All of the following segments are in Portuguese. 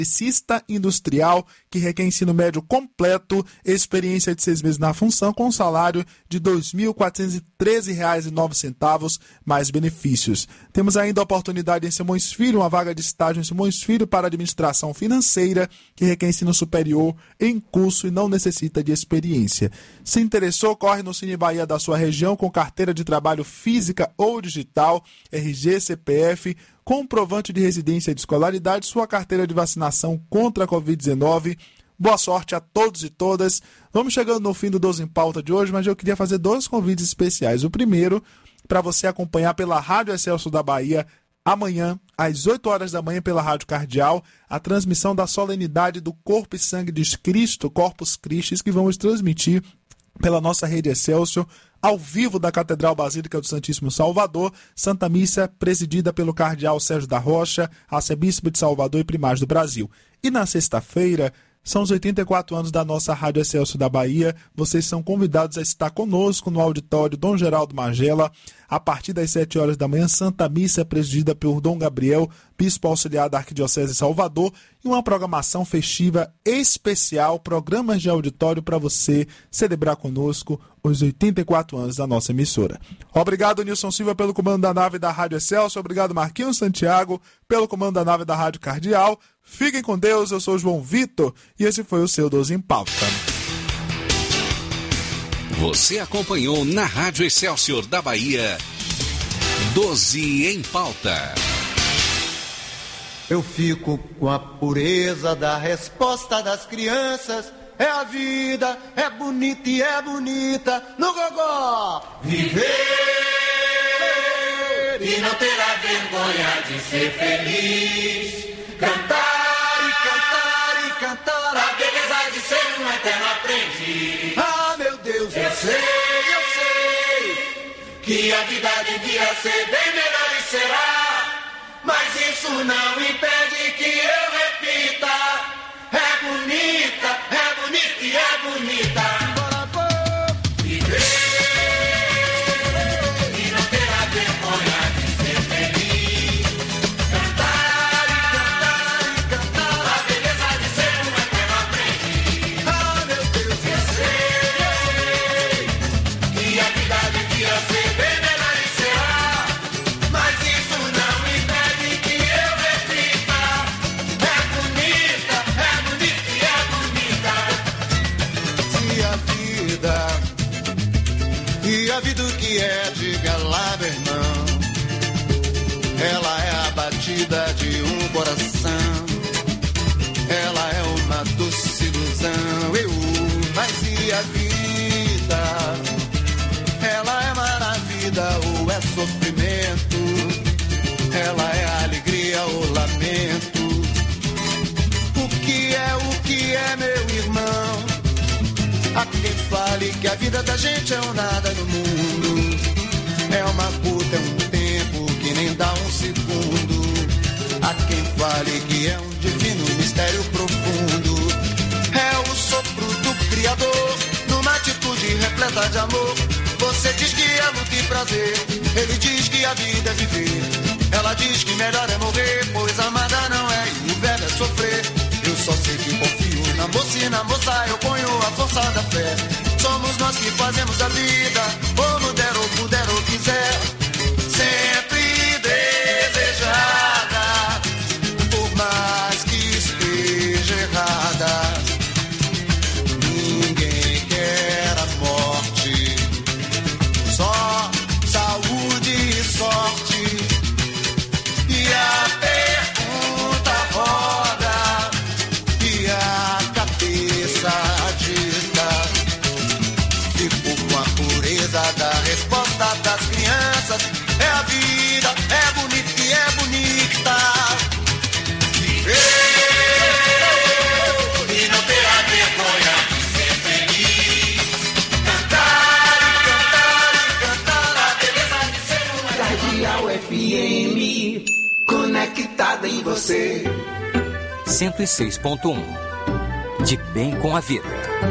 eletricista industrial, que requer ensino médio completo, experiência de 6 meses na função, com salário de R$ 2.413,09, mais benefícios. Temos ainda a oportunidade em Simões Filho, uma vaga de estágio em Simões Filho para administração financeira, que requer ensino superior em curso e não necessita de experiência. Se interessou, corre no Cine Bahia da sua região com carteira de trabalho física ou digital, RG, CPF, comprovante de residência e de escolaridade, sua carteira de vacinação contra a Covid-19. Boa sorte a todos e todas. Vamos chegando no fim do 12 em Pauta de hoje, mas eu queria fazer 2 convites especiais. O primeiro, para você acompanhar pela Rádio Excelsior da Bahia, amanhã, às 8 horas da manhã, pela Rádio Cardeal, a transmissão da solenidade do Corpo e Sangue de Cristo, Corpus Christi, que vamos transmitir pela nossa rede Excelsior, ao vivo da Catedral Basílica do Santíssimo Salvador, Santa Missa presidida pelo Cardeal Sérgio da Rocha, arcebispo de Salvador e primaz do Brasil. E na sexta-feira, são os 84 anos da nossa Rádio Excelsior da Bahia. Vocês são convidados a estar conosco no auditório Dom Geraldo Magela, a partir das 7 horas da manhã, Santa Missa presidida por Dom Gabriel, bispo auxiliar da Arquidiocese de Salvador, e uma programação festiva especial, programas de auditório para você celebrar conosco os 84 anos da nossa emissora. Obrigado, Nilson Silva, pelo comando da nave da Rádio Excelsior. Obrigado, Marquinhos Santiago, pelo comando da nave da Rádio Cardeal. Fiquem com Deus, eu sou o João Vitor e esse foi o seu 12 em Pauta. Você acompanhou na Rádio Excelsior da Bahia, 12 em Pauta. Eu fico com a pureza da resposta das crianças. É a vida, é bonita e é bonita no gogó. Viver e não terá vergonha de ser feliz. Cantar e cantar e cantar a beleza de ser um eterno aprendiz. Ah, meu Deus, eu sei que a vida devia ser bem melhor e será. Mas isso não impede que eu repita. É bonita e é bonita. Bora, viver e não terá vergonha de ser feliz. Cantar e cantar e cantar a beleza de ser um eterno aprendiz. Ah, meu Deus, eu sei que a vida devia ser bem melhor e será. Mas isso não impede que eu repita. É bonita e é bonita. E a vida o que é, diga lá, meu irmão. Ela é a batida de um coração. Ela é uma doce ilusão. Mas e a vida? Ela é maravilha ou é sofrimento? Ela é alegria ou lamento? O que é, meu irmão? Há quem fale que a vida da gente é um nada no mundo. É uma puta, é um tempo que nem dá um segundo. Há quem fale que é um divino mistério profundo. É o sopro do Criador, numa atitude repleta de amor. Você diz que é luta e prazer, ele diz que a vida é viver. Ela diz que melhor é morrer, pois amada não é e o velho é sofrer. Eu só sei que confio na moça e na moça eu ponho a força da fé. Somos nós que fazemos a vida, como der ou puder ou quiser. Sempre desejada, por mais que esteja errada. Ninguém quer a morte, só saúde e sorte. E a pergunta roda e a cabeça agita. Fico com a pureza da resposta das crianças. É a vida, é bonita e é bonita. Viver e não terá vergonha de ser feliz. Cantar e cantar e cantar a beleza de ser uma Cardeal FM, conectada em você. 106.1 De bem com a vida.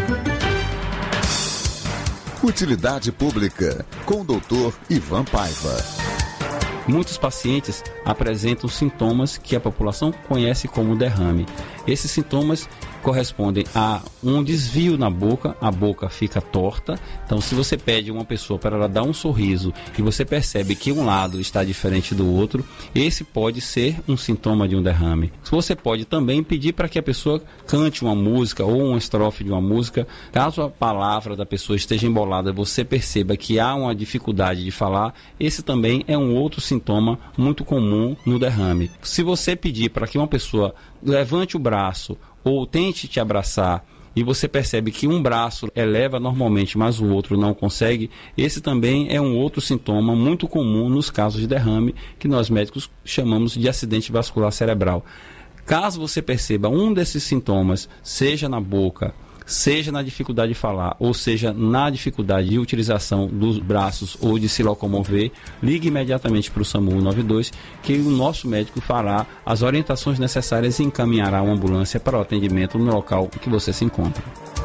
Utilidade Pública, com o Dr. Ivan Paiva. Muitos pacientes apresentam sintomas que a população conhece como derrame. Esses sintomas correspondem a um desvio na boca, a boca fica torta. Então, se você pede uma pessoa para ela dar um sorriso e você percebe que um lado está diferente do outro, esse pode ser um sintoma de um derrame. Você pode também pedir para que a pessoa cante uma música ou uma estrofe de uma música. Caso a palavra da pessoa esteja embolada, você perceba que há uma dificuldade de falar, esse também é um outro sintoma muito comum no derrame. Se você pedir para que uma pessoa levante o braço ou tente te abraçar e você percebe que um braço eleva normalmente, mas o outro não consegue, esse também é um outro sintoma muito comum nos casos de derrame, que nós médicos chamamos de acidente vascular cerebral. Caso você perceba um desses sintomas, seja na boca, seja na dificuldade de falar, ou seja na dificuldade de utilização dos braços ou de se locomover, ligue imediatamente para o SAMU 192, que o nosso médico fará as orientações necessárias e encaminhará uma ambulância para o atendimento no local em que você se encontra.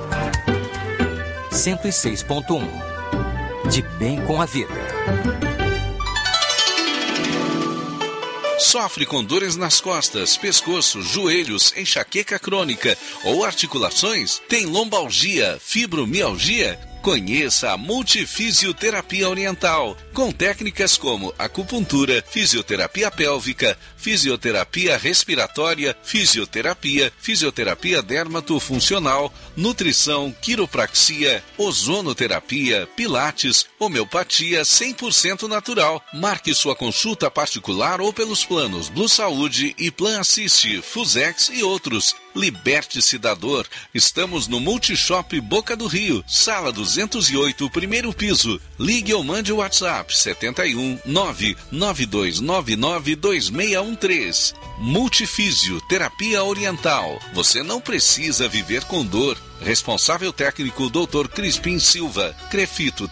106.1 De bem com a vida. Sofre com dores nas costas, pescoço, joelhos, enxaqueca crônica ou articulações? Tem lombalgia, fibromialgia? Conheça a Multifisioterapia Oriental, com técnicas como acupuntura, fisioterapia pélvica, fisioterapia respiratória, fisioterapia dermatofuncional, nutrição, quiropraxia, ozonoterapia, pilates, homeopatia 100% natural. Marque sua consulta particular ou pelos planos Blue Saúde e Plan Assist, Fusex e outros. Liberte-se da dor. Estamos no Multishop Boca do Rio, sala 208, primeiro piso. Ligue ou mande o WhatsApp 71 992992613. Multifísio Terapia Oriental. Você não precisa viver com dor. Responsável técnico Dr. Crispim Silva, Crefito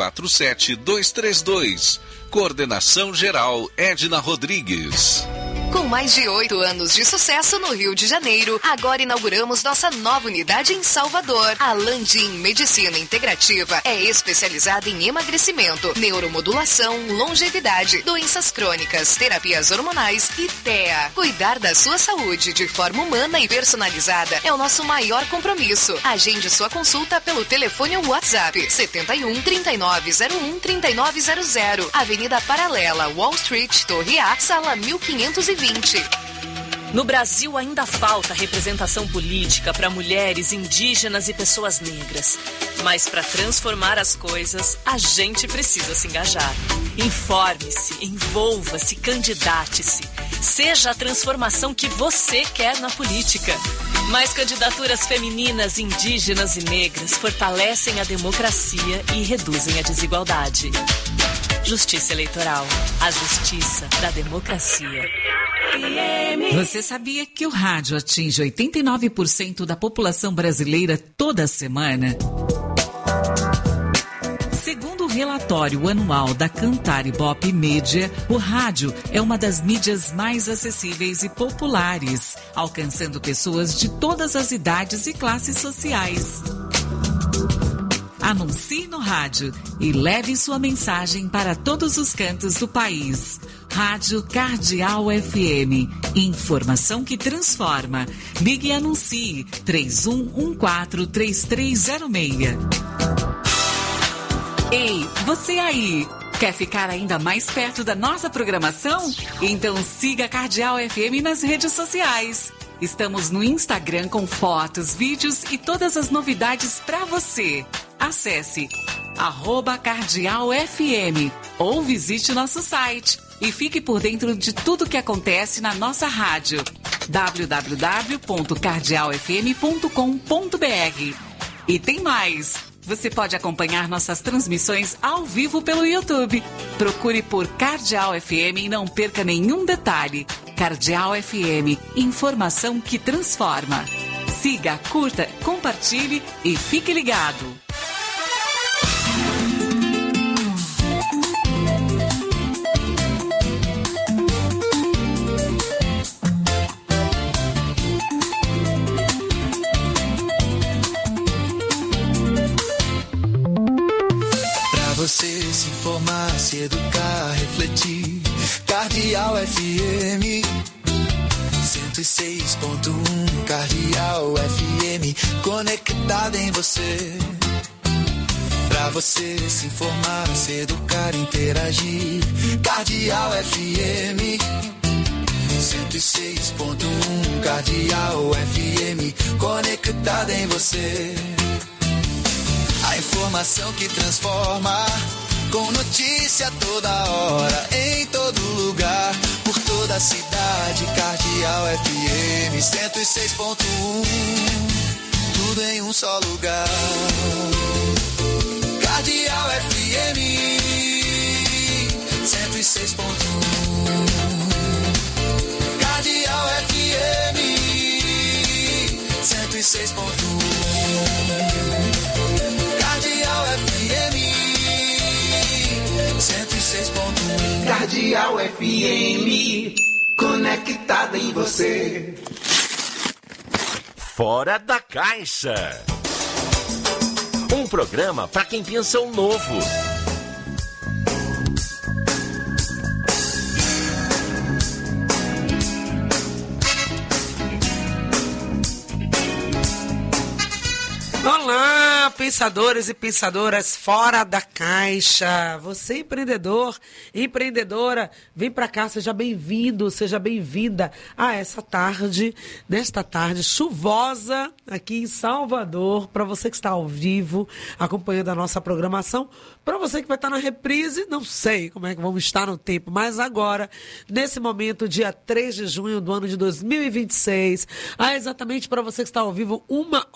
347232. Coordenação geral Edna Rodrigues. Com mais de 8 anos de sucesso no Rio de Janeiro, agora inauguramos nossa nova unidade em Salvador. A Landim Medicina Integrativa é especializada em emagrecimento, neuromodulação, longevidade, doenças crônicas, terapias hormonais e TEA. Cuidar da sua saúde de forma humana e personalizada é o nosso maior compromisso. Agende sua consulta pelo telefone ou WhatsApp 71 3901 3900, Avenida Paralela, Wall Street, Torre A, sala 1520. No Brasil ainda falta representação política para mulheres, indígenas e pessoas negras. Mas para transformar as coisas, a gente precisa se engajar. Informe-se, envolva-se, candidate-se. Seja a transformação que você quer na política. Mais candidaturas femininas, indígenas e negras fortalecem a democracia e reduzem a desigualdade. Justiça Eleitoral. A justiça da democracia. Você sabia que o rádio atinge 89% da população brasileira toda semana? Segundo o relatório anual da Cantar Ibope Mídia, o rádio é uma das mídias mais acessíveis e populares, alcançando pessoas de todas as idades e classes sociais. Anuncie no rádio e leve sua mensagem para todos os cantos do país. Rádio Cardeal FM. Informação que transforma. Ligue e anuncie 3114-3306. Ei, você aí! Quer ficar ainda mais perto da nossa programação? Então siga a Cardeal FM nas redes sociais. Estamos no Instagram com fotos, vídeos e todas as novidades para você. Acesse @cardealfm ou visite nosso site e fique por dentro de tudo que acontece na nossa rádio. www.cardealfm.com.br. E tem mais! Você pode acompanhar nossas transmissões ao vivo pelo YouTube. Procure por Cardeal FM e não perca nenhum detalhe. Cardeal FM, informação que transforma. Siga, curta, compartilhe e fique ligado. Você se informar, se educar, refletir. Cardeal FM 106.1 Cardeal FM, conectada em você. Pra você se informar, se educar, interagir. Cardeal FM 106.1. Cardeal FM, conectada em você. A informação que transforma, com notícia toda hora, em todo lugar, por toda a cidade. Cardeal FM 106.1, tudo em um só lugar. Cardeal FM 106.1. Cardeal FM 106.1. Cardeal FM 106.1. Cardeal FM, conectada em você. Fora da Caixa. Um programa para quem pensa o novo. Olá, pensadores e pensadoras fora da caixa. Você, empreendedor, empreendedora, vem para cá, seja bem-vindo, seja bem-vinda a essa tarde, nesta tarde chuvosa aqui em Salvador, para você que está ao vivo, acompanhando a nossa programação, para você que vai estar na reprise, não sei como é que vamos estar no tempo, mas agora, nesse momento, dia 3 de junho do ano de 2026, exatamente para você que está ao vivo,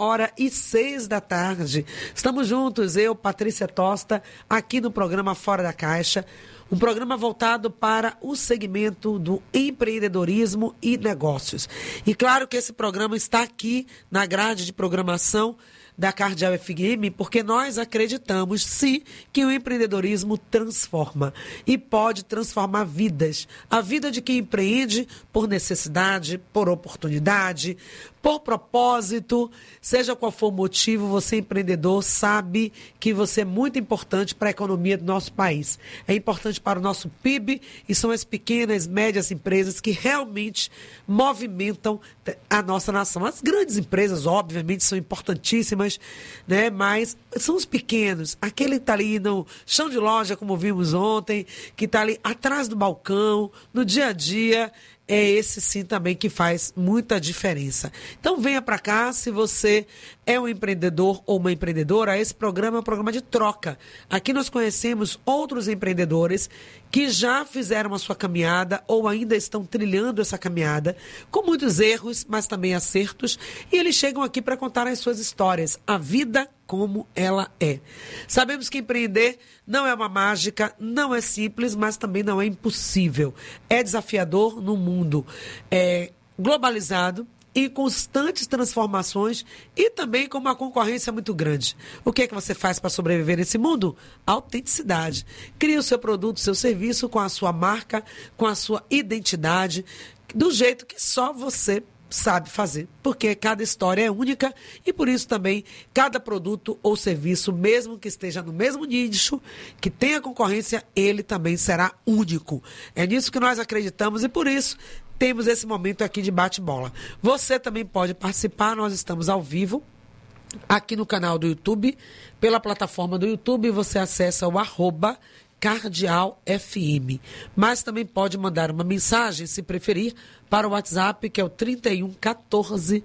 1h06 da tarde. Estamos juntos, eu, Patrícia Tosta, aqui no programa Fora da Caixa, um programa voltado para o segmento do empreendedorismo e negócios. E claro que esse programa está aqui na grade de programação da Cardeal FM, porque nós acreditamos, sim, que o empreendedorismo transforma e pode transformar vidas. A vida de quem empreende por necessidade, por oportunidade, por propósito, seja qual for o motivo, você empreendedor sabe que você é muito importante para a economia do nosso país. É importante para o nosso PIB e são as pequenas, médias empresas que realmente movimentam a nossa nação. As grandes empresas, obviamente, são importantíssimas, né? Mas são os pequenos, aquele que está ali no chão de loja, como vimos ontem, que está ali atrás do balcão, no dia a dia. É esse sim também que faz muita diferença. Então venha para cá, se você é um empreendedor ou uma empreendedora, esse programa é um programa de troca. Aqui nós conhecemos outros empreendedores que já fizeram a sua caminhada ou ainda estão trilhando essa caminhada, com muitos erros, mas também acertos, e eles chegam aqui para contar as suas histórias, a vida como ela é. Sabemos que empreender não é uma mágica, não é simples, mas também não é impossível. É desafiador no mundo globalizado, em constantes transformações e também com uma concorrência muito grande. O que é que você faz para sobreviver nesse mundo? Autenticidade. Cria o seu produto, o seu serviço com a sua marca, com a sua identidade, do jeito que só você sabe fazer, porque cada história é única e por isso também cada produto ou serviço, mesmo que esteja no mesmo nicho, que tenha concorrência, ele também será único. É nisso que nós acreditamos e por isso temos esse momento aqui de bate-bola. Você também pode participar, nós estamos ao vivo aqui no canal do YouTube, pela plataforma do YouTube, você acessa o @Cardeal FM. Mas também pode mandar uma mensagem, se preferir, para o WhatsApp, que é o 31 14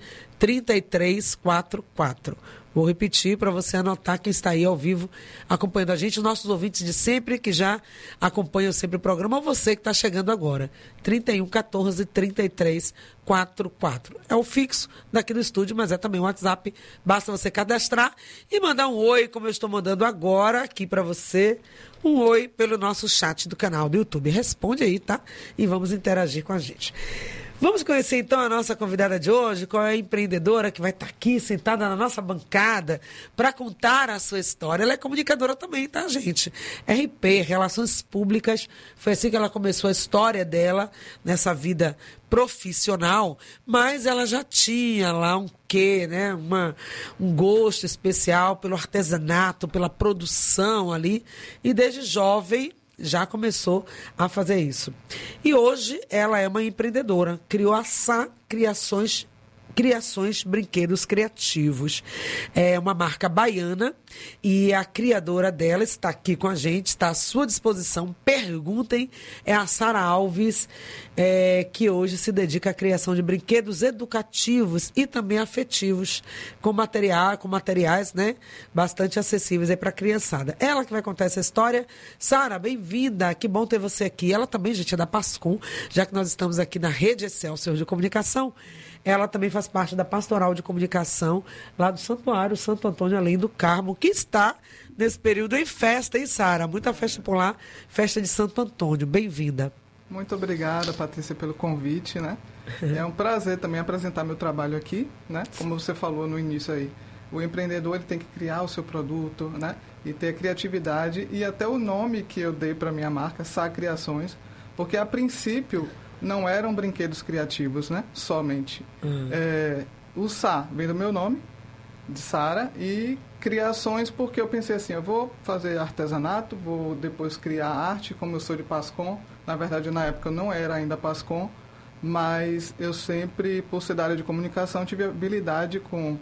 33 44. Vou repetir para você anotar quem está aí ao vivo acompanhando a gente, os nossos ouvintes de sempre que já acompanham sempre o programa, ou você que está chegando agora. 31 14 33 44. É o fixo daqui do estúdio, mas é também o WhatsApp. Basta você cadastrar e mandar um oi, como eu estou mandando agora aqui para você. Um oi pelo nosso chat do canal do YouTube. Responde aí, tá? E vamos interagir com a gente. Vamos conhecer então a nossa convidada de hoje, qual é a empreendedora que vai estar aqui sentada na nossa bancada para contar a sua história. Ela é comunicadora também, tá, gente? RP, Relações Públicas, foi assim que ela começou a história dela nessa vida profissional, mas ela já tinha lá um quê, né? Um gosto especial pelo artesanato, pela produção ali, e desde jovem já começou a fazer isso. E hoje ela é uma empreendedora, criou a Sá Criações Criações Brinquedos Criativos. É uma marca baiana e a criadora dela está aqui com a gente, está à sua disposição. Perguntem, é a Sara Alves, que hoje se dedica à criação de brinquedos educativos e também afetivos, com materiais, né, bastante acessíveis aí para a criançada. Ela que vai contar essa história. Sara, bem-vinda, que bom ter você aqui. Ela também, gente, é da Pascom, já que nós estamos aqui na Rede Excelsior de Comunicação. Ela também faz parte da Pastoral de Comunicação lá do Santuário Santo Antônio Além do Carmo, que está nesse período em festa, hein, Sara? Muita festa por lá, festa de Santo Antônio. Bem-vinda. Muito obrigada, Patrícia, pelo convite, né? É um prazer também apresentar meu trabalho aqui, né? Como você falou no início aí, o empreendedor ele tem que criar o seu produto, né? E ter criatividade, e até o nome que eu dei para minha marca, Sá Criações, porque a princípio não eram brinquedos criativos, né? Somente. O Sá vem do meu nome, de Sara, e criações porque eu pensei assim, eu vou fazer artesanato, vou depois criar arte, como eu sou de Pascom. Na verdade, na época eu não era ainda Pascom, mas eu sempre, por ser da área de comunicação, tive habilidade com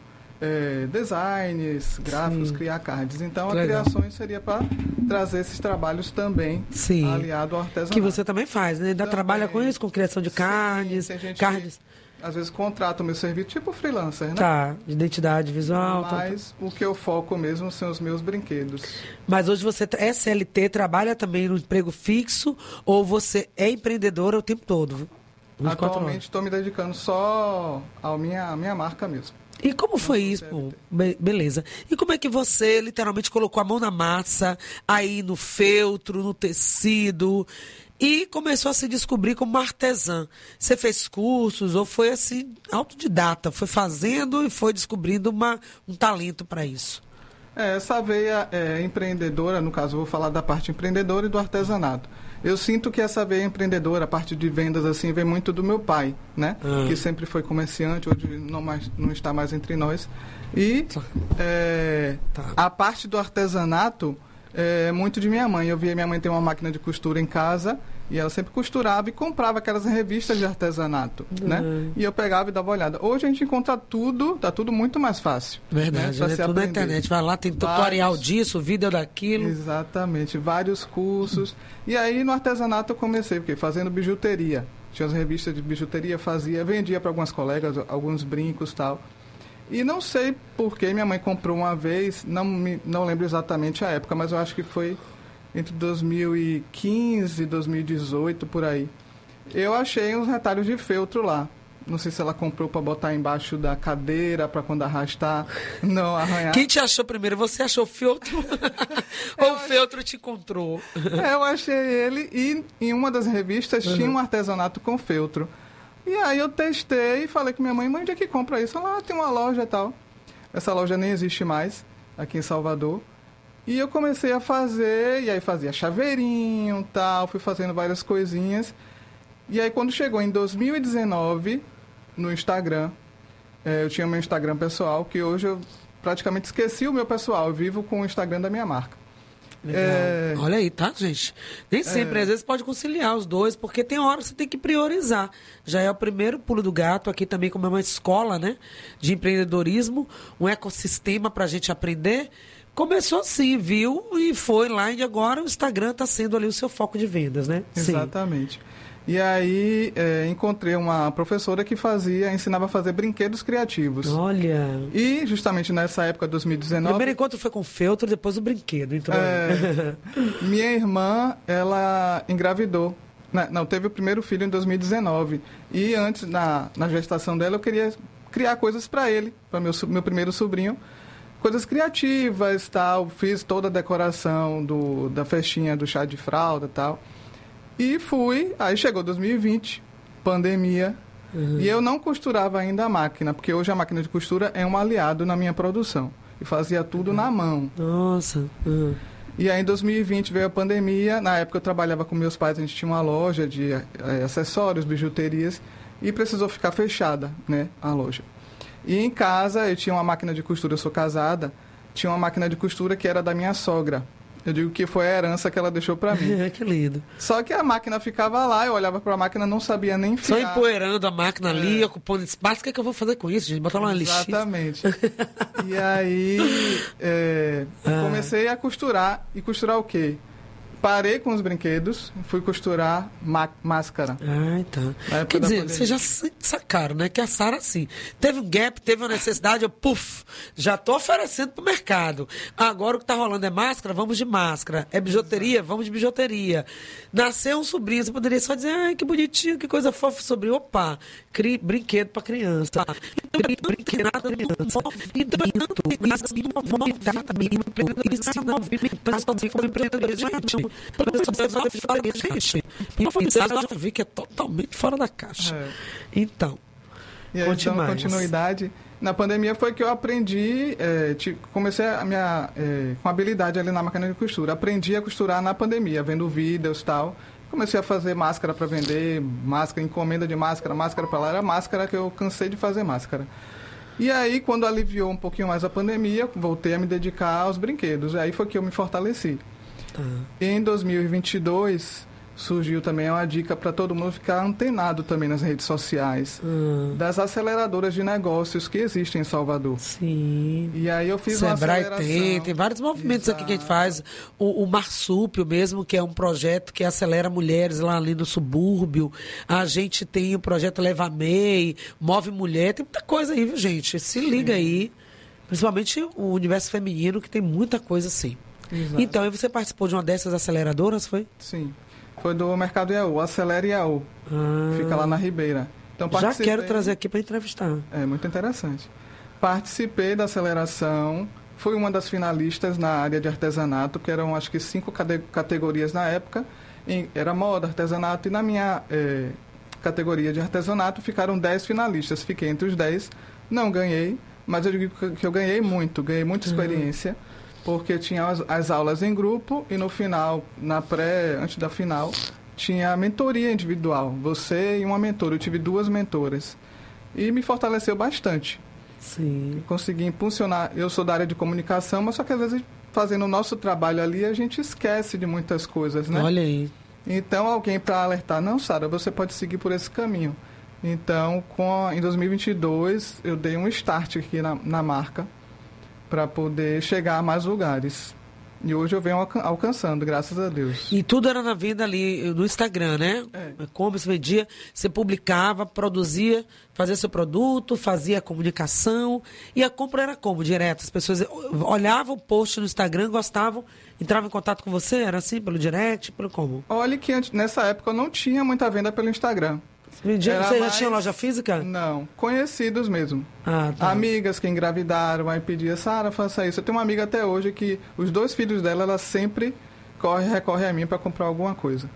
designs, gráficos, sim, criar cards. Então, a criações seria para trazer esses trabalhos também, sim, aliado ao artesanato. Que você também faz, né? Ainda trabalha com isso, com criação de cards, tem gente cards. Que, às vezes, contrata o meu serviço, tipo freelancer, né? Tá, identidade visual. Mas o que eu foco mesmo são os meus brinquedos. Mas hoje você é CLT, trabalha também no emprego fixo, ou você é empreendedora o tempo todo? Atualmente estou me dedicando só à minha marca mesmo. E como foi isso? Beleza. E como é que você literalmente colocou a mão na massa, aí no feltro, no tecido, e começou a se descobrir como uma artesã? Você fez cursos ou foi assim, autodidata? Foi fazendo e foi descobrindo um talento para isso? Essa veia empreendedora, no caso, eu vou falar da parte empreendedora e do artesanato. Eu sinto que essa veia empreendedora, a parte de vendas, assim, vem muito do meu pai, né? Que sempre foi comerciante, hoje não está mais entre nós. E a parte do artesanato é muito de minha mãe. Eu via minha mãe ter uma máquina de costura em casa e ela sempre costurava e comprava aquelas revistas de artesanato, né? E eu pegava e dava uma olhada. Hoje a gente encontra tudo, tá tudo muito mais fácil. Verdade, né? Tudo na internet. Vai lá, tem tutorial disso, vídeo daquilo. Exatamente, vários cursos. E aí no artesanato eu comecei, porque fazendo bijuteria. Tinha as revistas de bijuteria, vendia para algumas colegas, alguns brincos e tal. E não sei por que minha mãe comprou uma vez, não lembro exatamente a época, mas eu acho que foi entre 2015 e 2018, por aí. Eu achei uns retalhos de feltro lá. Não sei se ela comprou para botar embaixo da cadeira, para quando arrastar, não arranhar. Quem te achou primeiro? Você achou o feltro? Ou o feltro te encontrou? Eu achei ele e em uma das revistas tinha um artesanato com feltro. E aí eu testei e falei com minha mãe, onde é que compra isso? Ela tem uma loja e tal. Essa loja nem existe mais, aqui em Salvador. E eu comecei a fazer, e aí fazia chaveirinho e tal, fui fazendo várias coisinhas. E aí quando chegou em 2019, no Instagram, eu tinha meu Instagram pessoal, que hoje eu praticamente esqueci o meu pessoal, eu vivo com o Instagram da minha marca. Olha aí, tá, gente? Nem sempre, às vezes pode conciliar os dois, porque tem hora que você tem que priorizar. Já é o primeiro pulo do gato, aqui também como é uma escola, né, de empreendedorismo, um ecossistema pra gente aprender. Começou assim, viu? E foi lá, e agora o Instagram está sendo ali o seu foco de vendas, né? Exatamente. Sim. E aí encontrei uma professora que ensinava a fazer brinquedos criativos. Olha! E justamente nessa época, 2019... O primeiro encontro foi com o feltro, depois o brinquedo. Então... minha irmã, ela engravidou. Não, teve o primeiro filho em 2019. E antes, na gestação dela, eu queria criar coisas para ele, para meu primeiro sobrinho. Coisas criativas, tal. Fiz toda a decoração da festinha do chá de fralda e tal. E fui, aí chegou 2020, pandemia, e eu não costurava ainda a máquina, porque hoje a máquina de costura é um aliado na minha produção. E fazia tudo na mão. Nossa. E aí em 2020 veio a pandemia, na época eu trabalhava com meus pais, a gente tinha uma loja de acessórios, bijuterias, e precisou ficar fechada, né, a loja. E em casa eu tinha uma máquina de costura, eu sou casada, tinha uma máquina de costura que era da minha sogra. Eu digo que foi a herança que ela deixou para mim. Que lindo. Só que a máquina ficava lá, eu olhava para a máquina, não sabia nem enfiar. Só empoeirando a máquina ali, ocupando espaço. O que é que eu vou fazer com isso, gente? Botar uma lixinha. Exatamente. E aí, comecei a costurar. E costurar o quê? Parei com os brinquedos, fui costurar máscara. Então. Quer dizer, vocês já sacaram, né? Que a Sara, assim, teve um gap, teve uma necessidade, já tô oferecendo pro mercado. Agora o que tá rolando é máscara, vamos de máscara. É bijuteria, vamos de bijuteria. Nasceu um sobrinho, você poderia só dizer, ai, que bonitinho, que coisa fofa, sobrinho. Opa, brinquedo pra criança. Brinquedo pra criança. Eu já vi que é totalmente fora da caixa. Então, e aí, dando continuidade, na pandemia foi que eu aprendi, comecei com habilidade ali na máquina de costura. Aprendi a costurar na pandemia, vendo vídeos e tal. Comecei a fazer máscara para vender, encomenda de máscara para lá. Era máscara que eu cansei de fazer máscara. E aí, quando aliviou um pouquinho mais a pandemia, voltei a me dedicar aos brinquedos. Aí foi que eu me fortaleci. Em 2022, surgiu também uma dica para todo mundo ficar antenado também nas redes sociais das aceleradoras de negócios que existem em Salvador. Sim. E aí eu fiz uma aceleração. Tem vários movimentos aqui que a gente faz. O Marsúpio mesmo, que é um projeto que acelera mulheres lá ali no subúrbio. A gente tem o projeto Leva MEI, Move Mulher, tem muita coisa aí, viu, gente? Se liga aí. Principalmente o universo feminino, que tem muita coisa assim. Exato. Então, e você participou de uma dessas aceleradoras, foi? Sim. Foi do Mercado Iaú, Acelera Iaú. Fica lá na Ribeira. Então, já quero trazer aqui para entrevistar. É muito interessante. Participei da aceleração, fui uma das finalistas na área de artesanato, que eram acho que 5 categorias na época. Era moda, artesanato, e na minha categoria de artesanato ficaram 10 finalistas. Fiquei entre os 10, não ganhei, mas eu digo que eu ganhei muita experiência. Porque tinha as aulas em grupo e no final, antes da final, tinha a mentoria individual. Você e uma mentora. Eu tive 2 mentoras. E me fortaleceu bastante. Sim. Consegui impulsionar. Eu sou da área de comunicação, mas só que às vezes fazendo o nosso trabalho ali, a gente esquece de muitas coisas, né? Olha aí. Então, alguém para alertar, não, Sara, você pode seguir por esse caminho. Então, em 2022, eu dei um start aqui na marca, para poder chegar a mais lugares. E hoje eu venho alcançando, graças a Deus. E tudo era na venda ali no Instagram, né? Como você vendia, você publicava, produzia, fazia seu produto, fazia a comunicação. E a compra era como? Direto? As pessoas olhavam o post no Instagram, gostavam, entravam em contato com você? Era assim, pelo direct, pelo como? Olha que nessa época eu não tinha muita venda pelo Instagram. Você já tinha loja física? Não, conhecidos mesmo. Tá. Amigas que engravidaram, aí pedia, Sara, faça isso. Eu tenho uma amiga até hoje que os 2 filhos dela, ela sempre recorre a mim para comprar alguma coisa.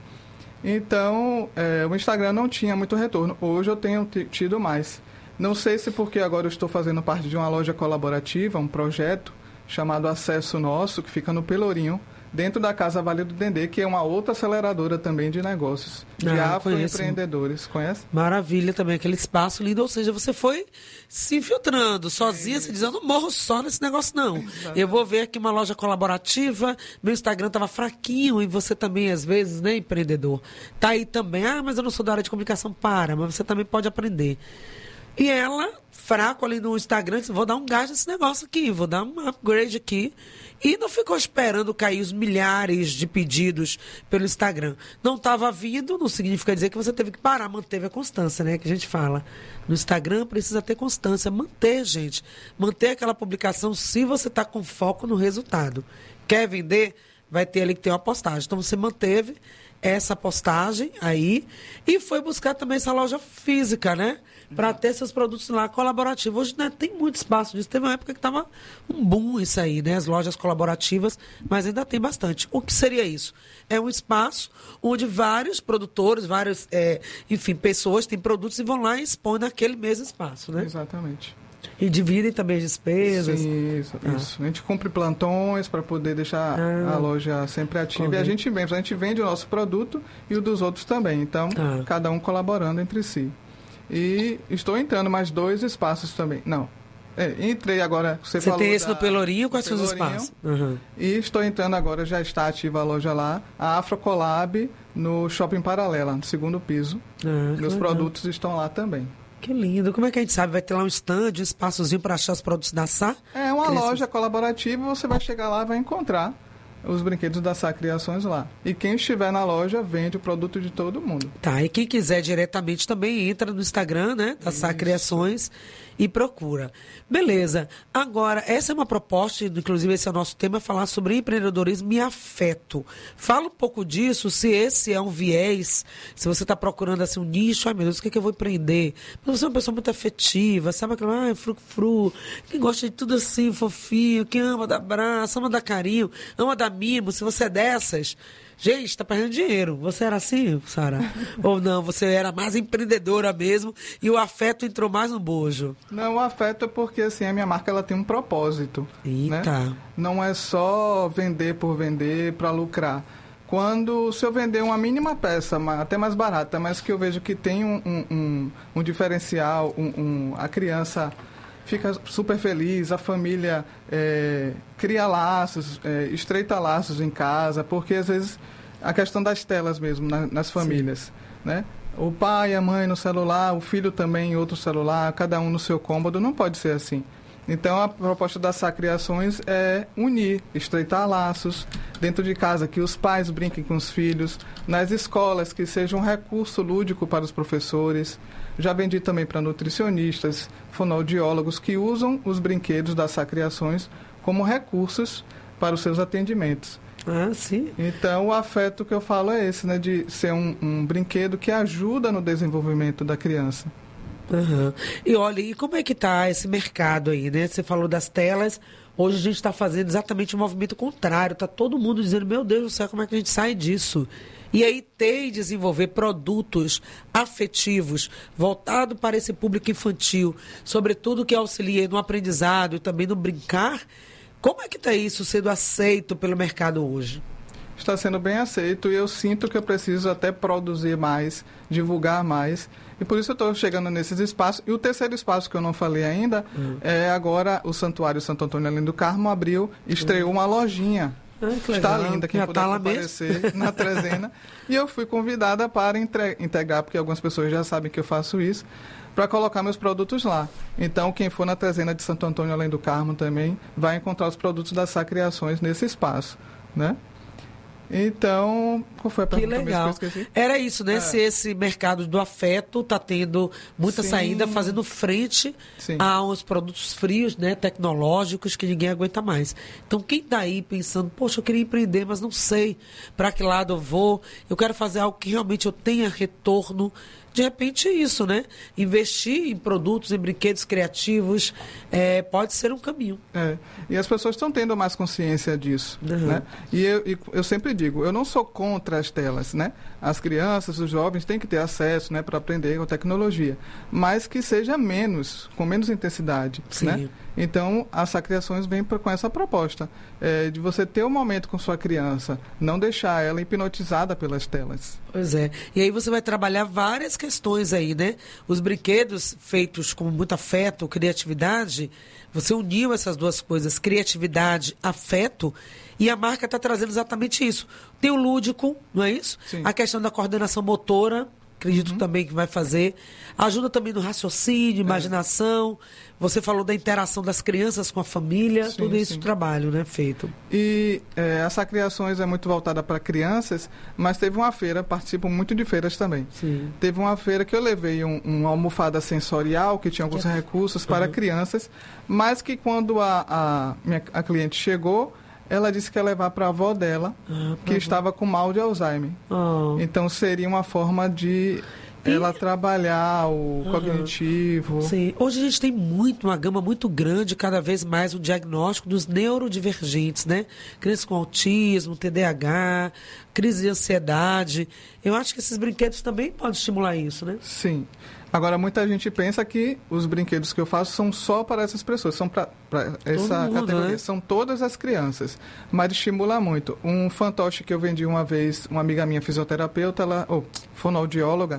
Então, o Instagram não tinha muito retorno. Hoje eu tenho tido mais. Não sei se porque agora eu estou fazendo parte de uma loja colaborativa, um projeto chamado Acesso Nosso, que fica no Pelourinho, dentro da Casa Vale do Dendê, que é uma outra aceleradora também de negócios, de afroempreendedores. Conhece? Maravilha também, aquele espaço lindo. Ou seja, você foi se infiltrando sozinha, se dizendo, não morro só nesse negócio, não. Exatamente. Eu vou ver aqui uma loja colaborativa, meu Instagram estava fraquinho, e você também, às vezes, né, empreendedor, tá aí também, mas eu não sou da área de comunicação, mas você também pode aprender. E ela, fraco ali no Instagram, disse, vou dar um gás nesse negócio aqui, vou dar um upgrade aqui. E não ficou esperando cair os milhares de pedidos pelo Instagram. Não estava vindo, não significa dizer que você teve que parar, manteve a constância, né? Que a gente fala. No Instagram precisa ter constância, manter, gente. Manter aquela publicação se você está com foco no resultado. Quer vender? Vai ter ali que ter uma postagem. Então você manteve essa postagem aí e foi buscar também essa loja física, né? Para ter seus produtos lá colaborativos. Hoje, né, tem muito espaço disso. Teve uma época que estava um boom isso aí, né? As lojas colaborativas, mas ainda tem bastante. O que seria isso? É um espaço onde vários produtores, pessoas têm produtos e vão lá e expõem naquele mesmo espaço, né? Exatamente. E dividem também as despesas. Sim, isso. A gente cumpre plantões para poder deixar a loja sempre ativa. Correto. E a gente vende o nosso produto e o dos outros também. Então, cada um colaborando entre si. E estou entrando mais 2 espaços também. Não, Entrei agora, você falou tem esse no Pelourinho, quais são os espaços? E estou entrando agora, já está ativa a loja lá, a Afrocolab no Shopping Paralela, no 2º piso. Meus produtos estão lá também. Que lindo. Como é que a gente sabe? Vai ter lá um stand, um espaçozinho para achar os produtos da Sá? É uma loja colaborativa, você vai chegar lá e vai encontrar os brinquedos da Sá Criações lá. E quem estiver na loja vende o produto de todo mundo. Tá, e quem quiser diretamente também entra no Instagram, né, da Sá Criações e procura. Beleza. Agora, essa é uma proposta, inclusive esse é o nosso tema, falar sobre empreendedorismo e afeto. Fala um pouco disso, se esse é um viés, se você está procurando assim um nicho, ai meu Deus, o que é que eu vou empreender? Mas você é uma pessoa muito afetiva, sabe aquela, frufru, que gosta de tudo assim, fofinho, que ama dar abraço, ama dar carinho, ama dar mimo, se você é dessas... Gente, está perdendo dinheiro. Você era assim, Sara? Ou não? Você era mais empreendedora mesmo e o afeto entrou mais no bojo? Não, o afeto é porque assim, a minha marca ela tem um propósito. Eita. Né? Não é só vender por vender para lucrar. Se eu vender uma mínima peça, até mais barata, mas que eu vejo que tem um diferencial, a criança... fica super feliz, a família cria laços, estreita laços em casa, porque às vezes a questão das telas mesmo nas famílias, né? O pai, a mãe no celular, o filho também em outro celular, cada um no seu cômodo, não pode ser assim. Então a proposta da Sá Criações é unir, estreitar laços dentro de casa, que os pais brinquem com os filhos, nas escolas, que seja um recurso lúdico para os professores. Já vendi também para nutricionistas, fonoaudiólogos que usam os brinquedos da Sá Criações como recursos para os seus atendimentos. Ah, sim. Então, o afeto que eu falo é esse, né? De ser um brinquedo que ajuda no desenvolvimento da criança. E olha, e como é que está esse mercado aí, né? Você falou das telas, hoje a gente está fazendo exatamente o movimento contrário. Está todo mundo dizendo, meu Deus do céu, como é que a gente sai disso? E aí ter e desenvolver produtos afetivos voltados para esse público infantil, sobretudo que auxilie no aprendizado e também no brincar. Como é que está isso sendo aceito pelo mercado hoje? Está sendo bem aceito e eu sinto que eu preciso até produzir mais, divulgar mais. E por isso eu estou chegando nesses espaços. E o terceiro espaço que eu não falei ainda é agora o Santuário Santo Antônio Além do Carmo estreou uma lojinha. Está linda, quem puder aparecer na trezena. E eu fui convidada para integrar, porque algumas pessoas já sabem que eu faço isso, para colocar meus produtos lá. Então, quem for na trezena de Santo Antônio Além do Carmo também vai encontrar os produtos da Sá Criações nesse espaço, né? Então, qual foi a pergunta? Que legal. Era isso, né? Se esse mercado do afeto está tendo muita saída, fazendo frente aos produtos frios, né? Tecnológicos, que ninguém aguenta mais. Então, quem está aí pensando, poxa, eu queria empreender, mas não sei para que lado eu vou, eu quero fazer algo que realmente eu tenha retorno. De repente é isso, né? Investir em produtos, em brinquedos criativos, pode ser um caminho. E as pessoas estão tendo mais consciência disso, né? E eu sempre digo, eu não sou contra as telas, né? As crianças, os jovens têm que ter acesso, né, para aprender com tecnologia, mas que seja com menos intensidade, né? Então, a Sá Criações vem com essa proposta, de você ter um momento com sua criança, não deixar ela hipnotizada pelas telas. Pois é. E aí você vai trabalhar várias questões aí, né? Os brinquedos feitos com muito afeto, criatividade, você uniu essas duas coisas, criatividade, afeto, e a marca está trazendo exatamente isso. Tem o lúdico, não é isso? Sim. A questão da coordenação motora, acredito também que vai fazer. Ajuda também no raciocínio, imaginação. Você falou da interação das crianças com a família. Tudo isso trabalho, né, feito. E a Sá Criações é muito voltada para crianças, mas teve uma feira, participo muito de feiras também. Teve uma feira que eu levei uma almofada sensorial, que tinha alguns recursos para crianças, mas que quando a cliente chegou, ela disse que ia levar para a avó dela, que estava com mal de Alzheimer. Então, seria uma forma de ela trabalhar o cognitivo. Sim. Hoje a gente tem uma gama muito grande, cada vez mais, o diagnóstico dos neurodivergentes, né? Crianças com autismo, TDAH, crise de ansiedade. Eu acho que esses brinquedos também podem estimular isso, né? Sim. Agora, muita gente pensa que os brinquedos que eu faço são só para essas pessoas, são para essa categoria, né? São todas as crianças, mas estimula muito. Um fantoche que eu vendi uma vez, uma amiga minha fisioterapeuta, fonoaudióloga,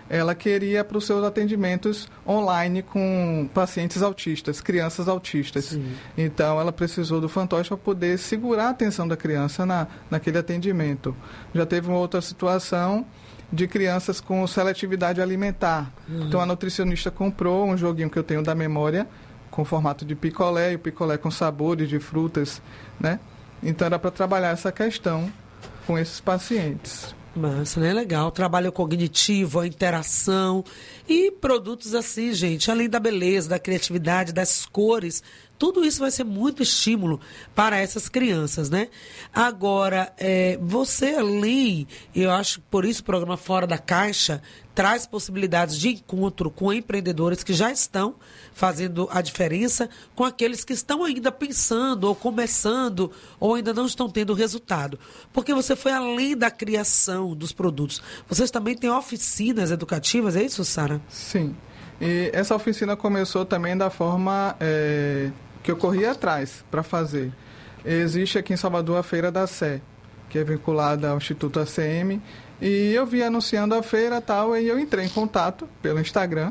ela queria para os seus atendimentos online com pacientes autistas, crianças autistas. Sim. Então, ela precisou do fantoche para poder segurar a atenção da criança naquele atendimento. Já teve uma outra situação de crianças com seletividade alimentar. Então, a nutricionista comprou um joguinho que eu tenho da memória, com formato de picolé, e o picolé com sabores de frutas, né? Então, era para trabalhar essa questão com esses pacientes. Massa, né? Legal. Trabalho cognitivo, a interação e produtos assim, gente, além da beleza, da criatividade, das cores, tudo isso vai ser muito estímulo para essas crianças, né? Agora, você além, eu acho que por isso o programa Fora da Caixa traz possibilidades de encontro com empreendedores que já estão fazendo a diferença com aqueles que estão ainda pensando ou começando ou ainda não estão tendo resultado. Porque você foi além da criação dos produtos. Vocês também têm oficinas educativas, é isso, Sara? Sim. E essa oficina começou também da forma que eu corri atrás para fazer. Existe aqui em Salvador a Feira da Sé, que é vinculada ao Instituto ACM, e eu vi anunciando a feira e tal, e eu entrei em contato pelo Instagram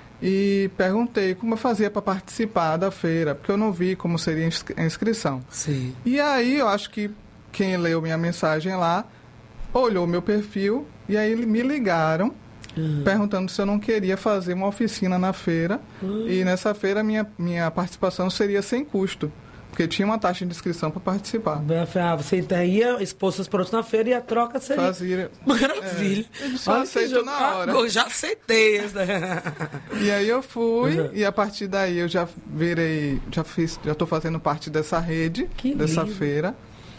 e perguntei como eu fazia para participar da feira, porque eu não vi como seria a inscrição. Sim. E aí eu acho que quem leu minha mensagem lá, olhou o meu perfil, e aí me ligaram, perguntando se eu não queria fazer uma oficina na feira, e nessa feira minha participação seria sem custo, porque tinha uma taxa de inscrição para participar. Você ia expor seus produtos na feira e a troca seria... Fazia. Maravilha. Eu só aceito na hora. Eu já aceitei. E aí eu fui, e a partir daí eu já virei, já estou fazendo parte dessa rede, dessa feira.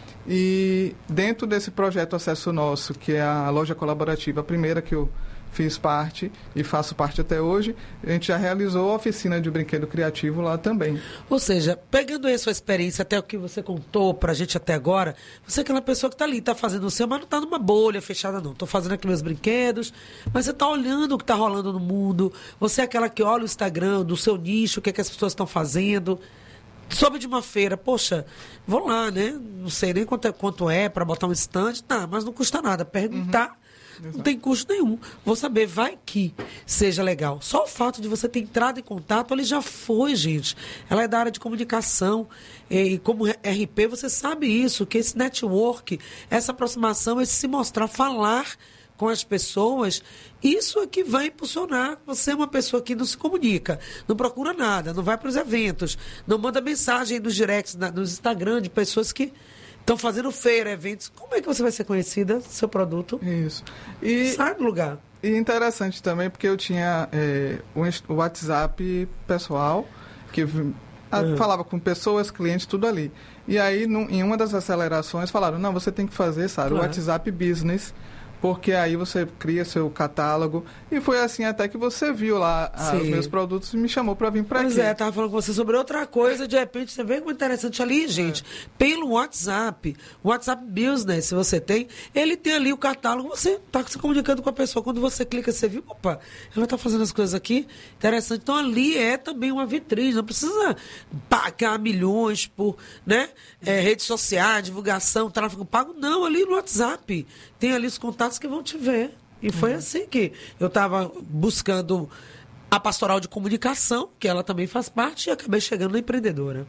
E dentro desse projeto Acesso Nosso, que é a loja colaborativa, a primeira que eu fiz parte e faço parte até hoje, a gente já realizou a oficina de brinquedo criativo lá também. Ou seja, pegando aí a sua experiência, até o que você contou pra gente até agora, você é aquela pessoa que tá ali, tá fazendo o seu, mas não tá numa bolha fechada, não. Tô fazendo aqui meus brinquedos, mas você tá olhando o que tá rolando no mundo, você é aquela que olha o Instagram do seu nicho, o que é que as pessoas estão fazendo. Soube de uma feira, poxa, vou lá, né? Não sei nem quanto é para botar um stand, tá, mas não custa nada. Perguntar, não tem custo nenhum. Vou saber, vai que seja legal. Só o fato de você ter entrado em contato, ele já foi, gente. Ela é da área de comunicação. E como RP, você sabe isso, que esse network, essa aproximação, esse se mostrar, falar com as pessoas, isso é que vai impulsionar. Você é uma pessoa que não se comunica, não procura nada, não vai para os eventos, não manda mensagem nos directs, nos Instagram de pessoas que estão fazendo feira, eventos. Como é que você vai ser conhecida, seu produto? Isso. Sai do lugar. E interessante também, porque eu tinha o WhatsApp pessoal, que falava com pessoas, clientes, tudo ali. E aí, em uma das acelerações, falaram, não, você tem que fazer, Sara, o WhatsApp Business, porque aí você cria seu catálogo. E foi assim até que você viu lá os meus produtos e me chamou para vir para aqui. Pois é, estava falando com você sobre outra coisa, de repente você vê como interessante ali, gente. Pelo WhatsApp, o WhatsApp Business, se você tem, ele tem ali o catálogo, você está se comunicando com a pessoa. Quando você clica, você viu, opa, ela está fazendo as coisas aqui, interessante. Então ali é também uma vitrine, não precisa pagar milhões por, né, redes sociais, divulgação, tráfego pago, não, ali no WhatsApp. Tem ali os contatos que vão te ver. E foi assim que eu estava buscando a pastoral de comunicação, que ela também faz parte, e acabei chegando na empreendedora.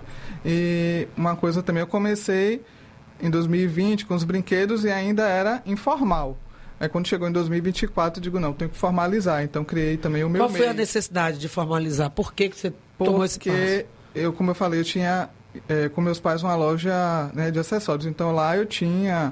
E uma coisa também, eu comecei em 2020 com os brinquedos e ainda era informal. Aí quando chegou em 2024, eu digo, não, tenho que formalizar. Então criei também o meu Qual foi a necessidade de formalizar? Por que você tomou esse passo? Porque eu, como eu falei, eu tinha com meus pais uma loja, né, de acessórios. Então lá eu tinha...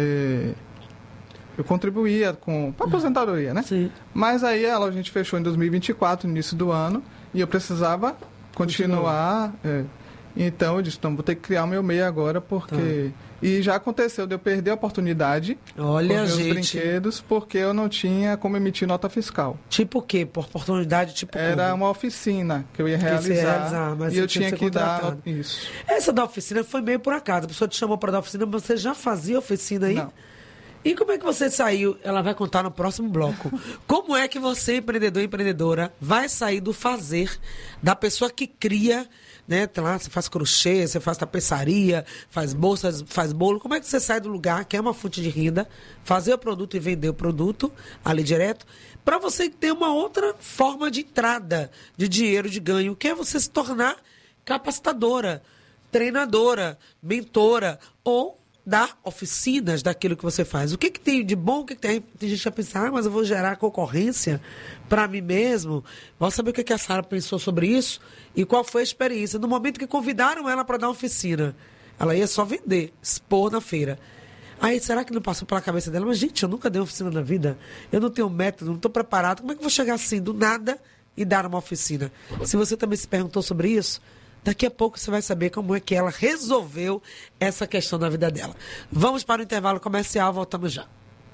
eu contribuía para a aposentadoria, né? Sim. Mas aí a gente fechou em 2024, no início do ano, e eu precisava continuar. Então eu disse, então vou ter que criar o meu MEI agora, porque... E já aconteceu de eu perder a oportunidade com meus brinquedos, porque eu não tinha como emitir nota fiscal. Tipo o quê? Por oportunidade, tipo Era uma oficina que eu ia realizar, mas e eu tinha que dar isso. Essa da oficina foi meio por acaso. A pessoa te chamou para dar oficina, mas você já fazia oficina aí? Não. E como é que você saiu? Ela vai contar no próximo bloco. Como é que você, empreendedor e empreendedora, vai sair do fazer, da pessoa que cria, né? Lá, você faz crochê, você faz tapeçaria, faz bolsas, faz bolo. Como é que você sai do lugar, que é uma fonte de renda, fazer o produto e vender o produto ali direto, para você ter uma outra forma de entrada de dinheiro, de ganho, que é você se tornar capacitadora, treinadora, mentora ou dar oficinas daquilo que você faz. O que tem de bom? O que tem? Tem gente que vai pensar, mas eu vou gerar concorrência para mim mesmo. Vamos saber o que a Sara pensou sobre isso e qual foi a experiência. No momento que convidaram ela para dar uma oficina, ela ia só vender, expor na feira. Aí, será que não passou pela cabeça dela? Mas, gente, eu nunca dei uma oficina na vida. Eu não tenho método, não estou preparado. Como é que eu vou chegar assim, do nada, e dar uma oficina? Se você também se perguntou sobre isso, daqui a pouco você vai saber como é que ela resolveu essa questão na vida dela. Vamos para o intervalo comercial, voltamos já.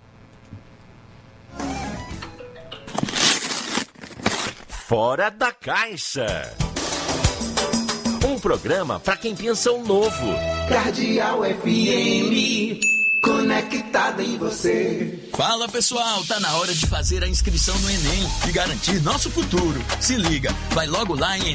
Fora da Caixa. Um programa para quem pensa o novo. Cardeal FM, conectada em você. Fala pessoal, tá na hora de fazer a inscrição no Enem e garantir nosso futuro. Se liga, vai logo lá em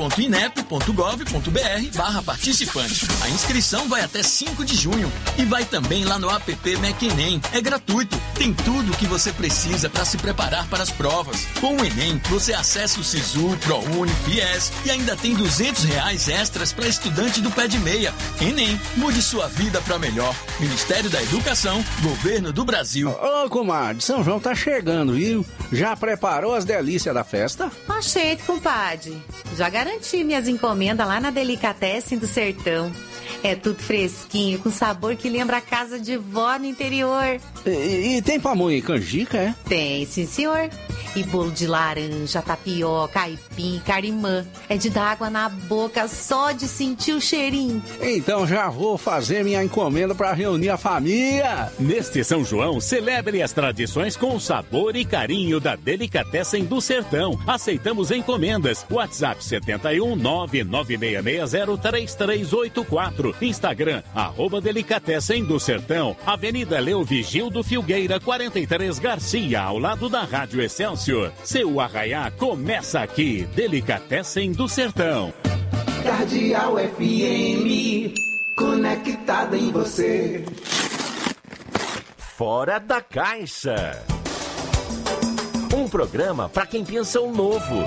enem.inep.gov.br/participante. A inscrição vai até 5 de junho e vai também lá no app MEC-ENEM. É gratuito, tem tudo o que você precisa para se preparar para as provas. Com o Enem, você acessa o Sisu, ProUni, FIES e ainda tem R$200 extras para estudante do pé de meia. Enem, mude sua vida para melhor. Ministério da Educação, Governo do Brasil. Ô, comadre, São João tá chegando, viu? Já preparou as delícias da festa? Oxente, compadre. Já garanti minhas encomendas lá na Delicatessen do Sertão. É tudo fresquinho, com sabor que lembra a casa de vó no interior. E tem pamonha e canjica, é? Tem, sim, senhor. E bolo de laranja, tapioca, aipim, carimã. É de dar água na boca só de sentir o cheirinho. Então já vou fazer minha encomenda para reunir a família. Neste São João, celebre as tradições com o sabor e carinho da Delicatessen do Sertão. Aceitamos encomendas. WhatsApp 71 99660 3384. Instagram, @Delicatessen do Sertão. Avenida Leo Vigildo Filgueira, 43 Garcia, ao lado da Rádio Excelsior. Seu arraiá começa aqui. Delicatessen do Sertão. Cardeal FM, conectada em você. Fora da Caixa. Um programa para quem pensa o novo.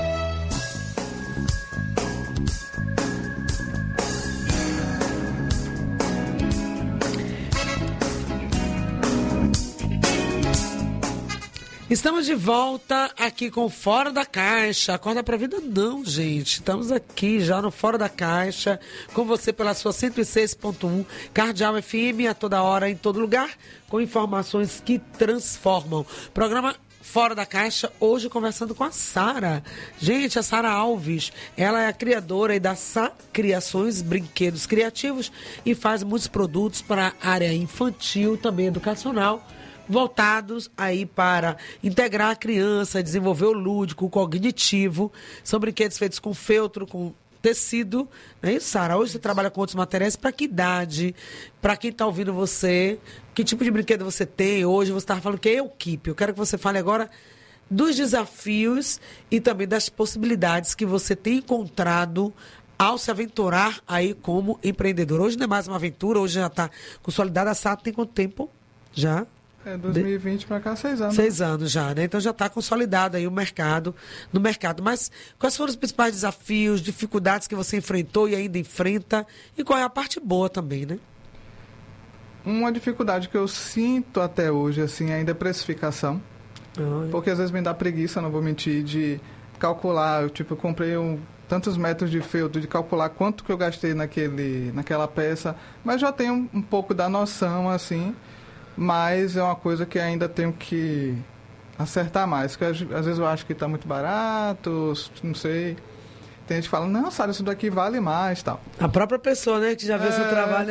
Estamos de volta aqui com Fora da Caixa. Acorda pra vida não, gente. Estamos aqui já no Fora da Caixa, com você pela sua 106.1, Cardeal FM, a toda hora, em todo lugar, com informações que transformam. Programa Fora da Caixa, hoje conversando com a Sara. Gente, a Sara Alves, ela é a criadora aí da Sá Criações, brinquedos criativos, e faz muitos produtos para a área infantil, também educacional, voltados aí para integrar a criança, desenvolver o lúdico, o cognitivo. São brinquedos feitos com feltro, com tecido. Não é isso, Sara? Hoje você trabalha com outros materiais. Para que idade? Para quem está ouvindo você? Que tipo de brinquedo você tem hoje? Você estava falando que é equipe. Eu quero que você fale agora dos desafios e também das possibilidades que você tem encontrado ao se aventurar aí como empreendedor. Hoje não é mais uma aventura, hoje já está consolidada. A Sara tem quanto tempo já? 2020 para cá, 6 anos. 6 anos já, né? Então já está consolidado aí no mercado. Mas quais foram os principais desafios, dificuldades que você enfrentou e ainda enfrenta? E qual é a parte boa também, né? Uma dificuldade que eu sinto até hoje, assim, ainda é precificação. Porque às vezes me dá preguiça, não vou mentir, de calcular. Eu comprei tantos metros de feltro, de calcular quanto que eu gastei naquela peça. Mas já tenho um pouco da noção, assim. Mas é uma coisa que ainda tenho que acertar mais. Porque às vezes eu acho que está muito barato, não sei. Tem gente que fala, não, Sara, isso daqui vale mais, tal. A própria pessoa, né, que já vê seu trabalho,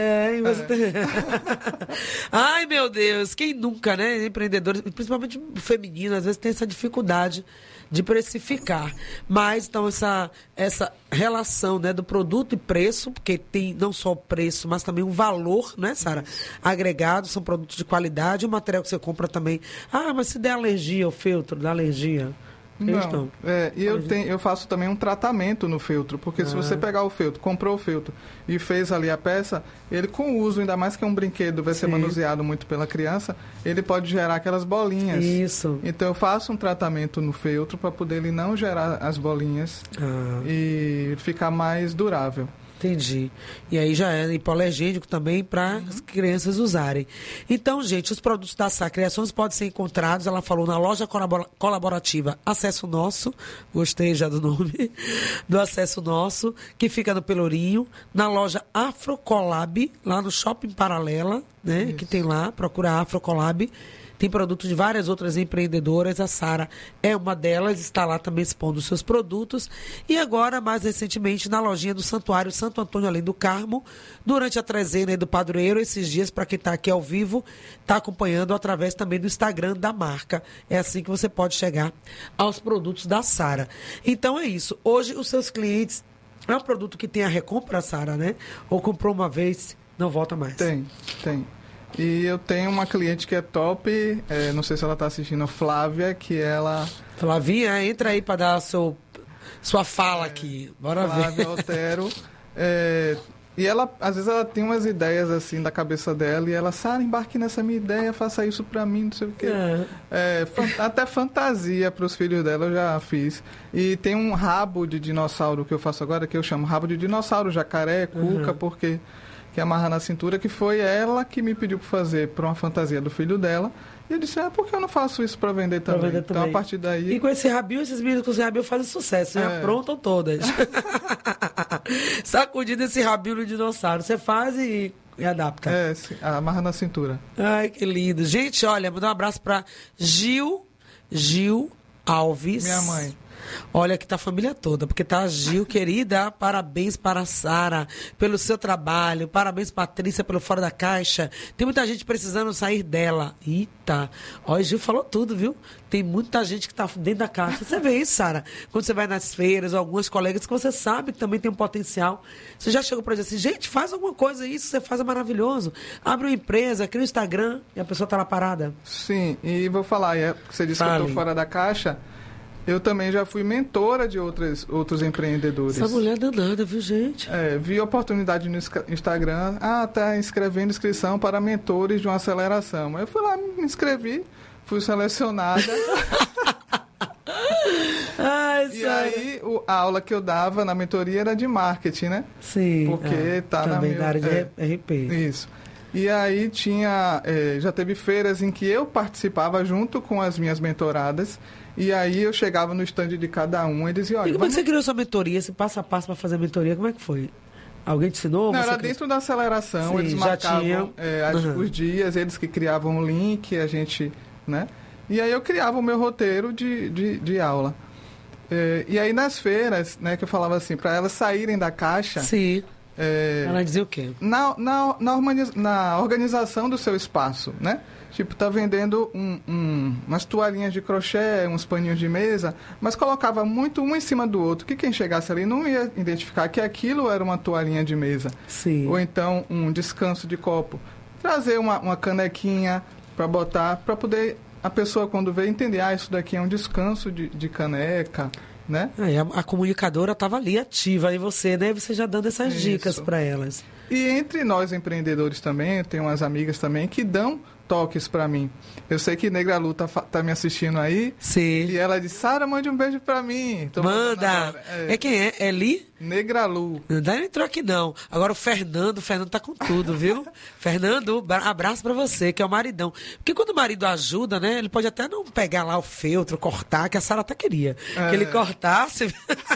Ai, meu Deus, quem nunca, né, empreendedores, principalmente feminino, às vezes tem essa dificuldade de precificar. Mas, então, essa relação, né, do produto e preço, porque tem não só o preço, mas também um valor, né, Sara? Agregado, são produtos de qualidade, o material que você compra também. Ah, mas se der alergia ao feltro, dá alergia. Não. E eu faço também um tratamento no feltro, porque se você pegar o feltro, comprou o feltro e fez ali a peça, ele com o uso, ainda mais que é um brinquedo, vai ser manuseado muito pela criança, ele pode gerar aquelas bolinhas. Isso. Então eu faço um tratamento no feltro para poder ele não gerar as bolinhas e ficar mais durável. Entendi. E aí já é hipoalergênico também para as crianças usarem. Então, gente, os produtos da Sá Criações podem ser encontrados, ela falou, na loja colaborativa Acesso Nosso, gostei já do nome, do Acesso Nosso, que fica no Pelourinho, na loja Afrocolab, lá no Shopping Paralela, né? Isso. Que tem lá, procura Afrocolab. Tem produtos de várias outras empreendedoras. A Sara é uma delas, está lá também expondo os seus produtos. E agora, mais recentemente, na lojinha do Santuário Santo Antônio Além do Carmo, durante a trezena do padroeiro, esses dias, para quem está aqui ao vivo, está acompanhando através também do Instagram da marca. É assim que você pode chegar aos produtos da Sara. Então é isso. Hoje, os seus clientes... É um produto que tem a recompra, Sara, né? Ou comprou uma vez, não volta mais? Tem. E eu tenho uma cliente que é top, não sei se ela está assistindo, a Flávia, que ela... Flavinha, entra aí para dar sua fala aqui. Bora ver. Flávia Otero. E ela, às vezes, ela tem umas ideias assim da cabeça dela e ela, Sara, embarque nessa minha ideia, faça isso para mim, não sei o quê. Até fantasia para os filhos dela eu já fiz. E tem um rabo de dinossauro que eu faço agora, que eu chamo rabo de dinossauro, jacaré, cuca, porque... que amarra na cintura, que foi ela que me pediu para fazer para uma fantasia do filho dela. E eu disse, por que eu não faço isso para vender também? Então, a partir daí... E com esse rabinho, esses meninos com esse rabinho fazem sucesso, né? Aprontam todas. Sacudindo esse rabinho no dinossauro. Você faz e adapta. Amarra na cintura. Ai, que lindo. Gente, olha, mandar um abraço para Gil Alves. Minha mãe. Olha, aqui tá a família toda, porque tá a Gil, querida, parabéns para a Sara pelo seu trabalho, parabéns, Patrícia, pelo Fora da Caixa. Tem muita gente precisando sair dela. Eita, ó, Gil falou tudo, viu? Tem muita gente que tá dentro da caixa. Você vê isso, Sara? Quando você vai nas feiras, algumas colegas que você sabe que também tem um potencial. Você já chegou para dizer assim, gente, faz alguma coisa, isso você faz é maravilhoso. Abre uma empresa, cria um Instagram e a pessoa tá lá parada. Sim, e vou falar, você disse que eu tô fora da caixa. Eu também já fui mentora de outros empreendedores. Essa mulher danada, viu, gente? Vi oportunidade no Instagram. Tá inscrevendo inscrição para mentores de uma aceleração. Eu fui lá, me inscrevi, fui selecionada. E aí, a aula que eu dava na mentoria era de marketing, né? Sim. Porque tá também na área de RP. Isso. E aí já teve feiras em que eu participava junto com as minhas mentoradas. E aí eu chegava no stand de cada um e dizia, olha... E como é que você criou sua mentoria, esse passo a passo para fazer a mentoria, como é que foi? Alguém te ensinou? Não, era dentro da aceleração, Sim, eles marcavam os dias, eles que criavam o link, a gente, né? E aí eu criava o meu roteiro de aula. E aí nas feiras, né, que eu falava assim, para elas saírem da caixa... Sim. Ela dizia o quê? Na organização do seu espaço, né? Tipo, tá vendendo umas toalhinhas de crochê, uns paninhos de mesa, mas colocava muito um em cima do outro, que quem chegasse ali não ia identificar que aquilo era uma toalhinha de mesa. Sim. Ou então um descanso de copo. Trazer uma canequinha para botar, para poder a pessoa, quando vê, entender, isso daqui é um descanso de caneca, né? A comunicadora estava ali ativa, e você, né? Você já dando essas dicas para elas. E entre nós empreendedores também, eu tenho umas amigas também que dão toques para mim. Eu sei que Negra Lu tá me assistindo aí. Sim. E ela disse, Sara, mande um beijo para mim. Manda! Quem é? É Li? Negra Lu. Não entrou aqui não. Agora o Fernando tá com tudo, viu? Fernando, abraço para você, que é o maridão. Porque quando o marido ajuda, né? Ele pode até não pegar lá o feltro, cortar, que a Sara até queria. Que ele cortasse...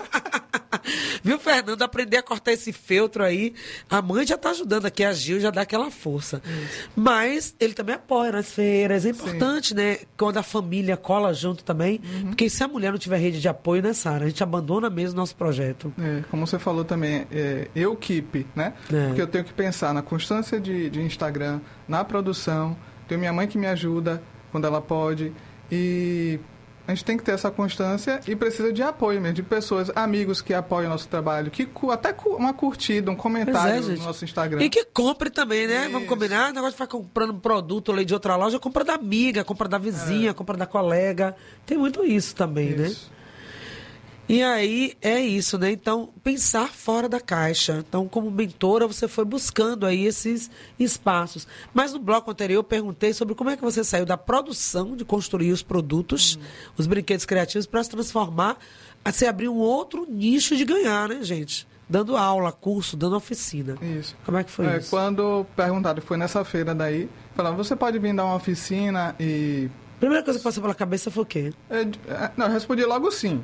Viu, Fernando? Aprender a cortar esse feltro aí. A mãe já tá ajudando aqui, a Gil já dá aquela força. Mas ele também apoia nas feiras. É importante, né? Quando a família cola junto também. Porque se a mulher não tiver rede de apoio, né, Sara? A gente abandona mesmo o nosso projeto. Como você falou também, eu keep, né? Porque eu tenho que pensar na constância de Instagram, na produção. Tenho minha mãe que me ajuda quando ela pode. E A gente tem que ter essa constância e precisa de apoio mesmo, de pessoas, amigos que apoiam o nosso trabalho, que até uma curtida, um comentário no nosso Instagram. E que compre também, né? Isso. Vamos combinar, o negócio de ficar comprando um produto ali de outra loja, compra da amiga, compra da vizinha, compra da colega. Tem muito isso também, né? E aí é isso, né? Então, pensar fora da caixa. Então, como mentora, você foi buscando aí esses espaços. Mas no bloco anterior eu perguntei sobre como é que você saiu da produção de construir os produtos, os brinquedos criativos, para se transformar, a se abrir um outro nicho de ganhar, né, gente? Dando aula, curso, dando oficina. Isso. Como é que foi isso? Quando perguntaram, foi nessa feira daí, falaram, você pode vir dar uma oficina e... Primeira coisa que passou pela cabeça foi o quê? Não, eu respondi logo sim.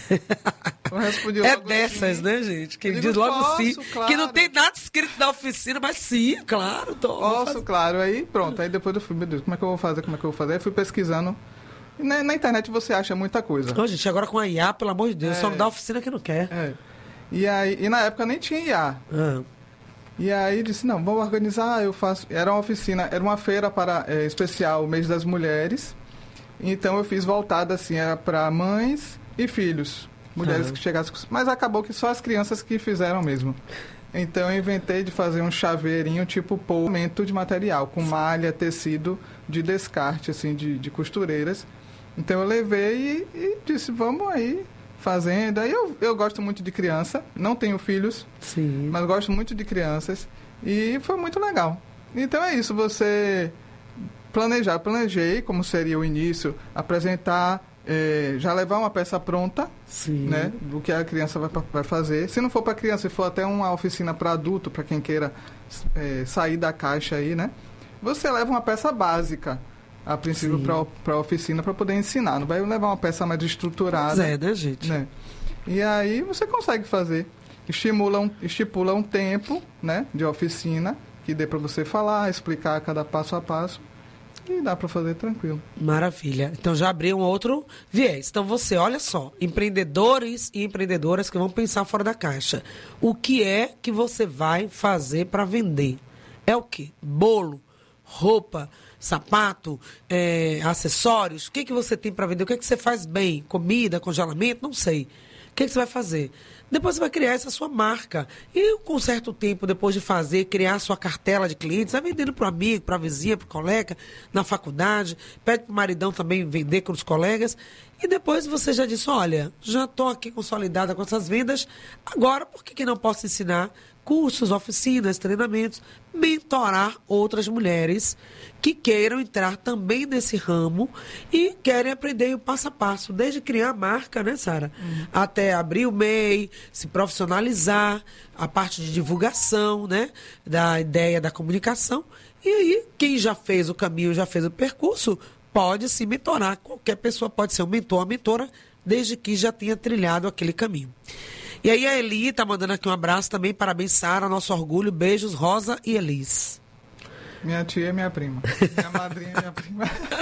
Dessas, sim, né, gente? Que diz logo sim. Claro. Que não tem nada escrito na oficina, mas sim, claro. Posso, claro. Aí pronto. Aí depois eu fui, meu Deus, como é que eu vou fazer? Aí fui pesquisando. Na internet você acha muita coisa. Ô, gente, agora com a IA, pelo amor de Deus, só não dá oficina que não quer. E na época nem tinha IA. E aí disse, não, vamos organizar, eu faço... Era uma oficina, era uma feira especial, o mês das mulheres. Então eu fiz voltada assim, era para mães e filhos. Mulheres que chegassem... Mas acabou que só as crianças que fizeram mesmo. Então eu inventei de fazer um chaveirinho tipo polimento de material, com malha, tecido de descarte, assim, de costureiras. Então eu levei e disse, vamos aí... fazendo. Aí eu gosto muito de criança, não tenho filhos, mas gosto muito de crianças e foi muito legal. Então é isso, você planejei como seria o início, apresentar, já levar uma peça pronta, né, do que a criança vai fazer. Se não for para criança, se for até uma oficina para adulto, para quem queira sair da caixa aí, né, você leva uma peça básica. A princípio, para a oficina, para poder ensinar. Não vai levar uma peça mais estruturada. Né, gente? Né? E aí você consegue fazer. Estipula um tempo, né, de oficina, que dê para você falar, explicar cada passo a passo. E dá para fazer tranquilo. Maravilha. Então já abriu um outro viés. Então você, olha só, empreendedores e empreendedoras que vão pensar fora da caixa. O que é que você vai fazer para vender? É o quê? Bolo, roupa, sapato, acessórios, o que você tem para vender? O que você faz bem? Comida, congelamento? Não sei. O que você vai fazer? Depois você vai criar essa sua marca. E com um certo tempo, depois de fazer, criar a sua cartela de clientes, vai vendendo para o amigo, para a vizinha, para o colega, na faculdade, pede para o maridão também vender com os colegas. E depois você já disse, olha, já estou aqui consolidada com essas vendas, agora por que não posso ensinar cursos, oficinas, treinamentos, mentorar outras mulheres que queiram entrar também nesse ramo e querem aprender o passo a passo, desde criar a marca, né, Sara? Até abrir o MEI, se profissionalizar, a parte de divulgação, né, da ideia da comunicação. E aí, quem já fez o caminho, já fez o percurso, pode se mentorar. Qualquer pessoa pode ser um mentor, uma mentora, desde que já tenha trilhado aquele caminho. E aí a Eli tá mandando aqui um abraço também, parabéns, Sara, nosso orgulho, beijos, Rosa e Elis. Minha tia é minha prima. Minha madrinha é minha prima.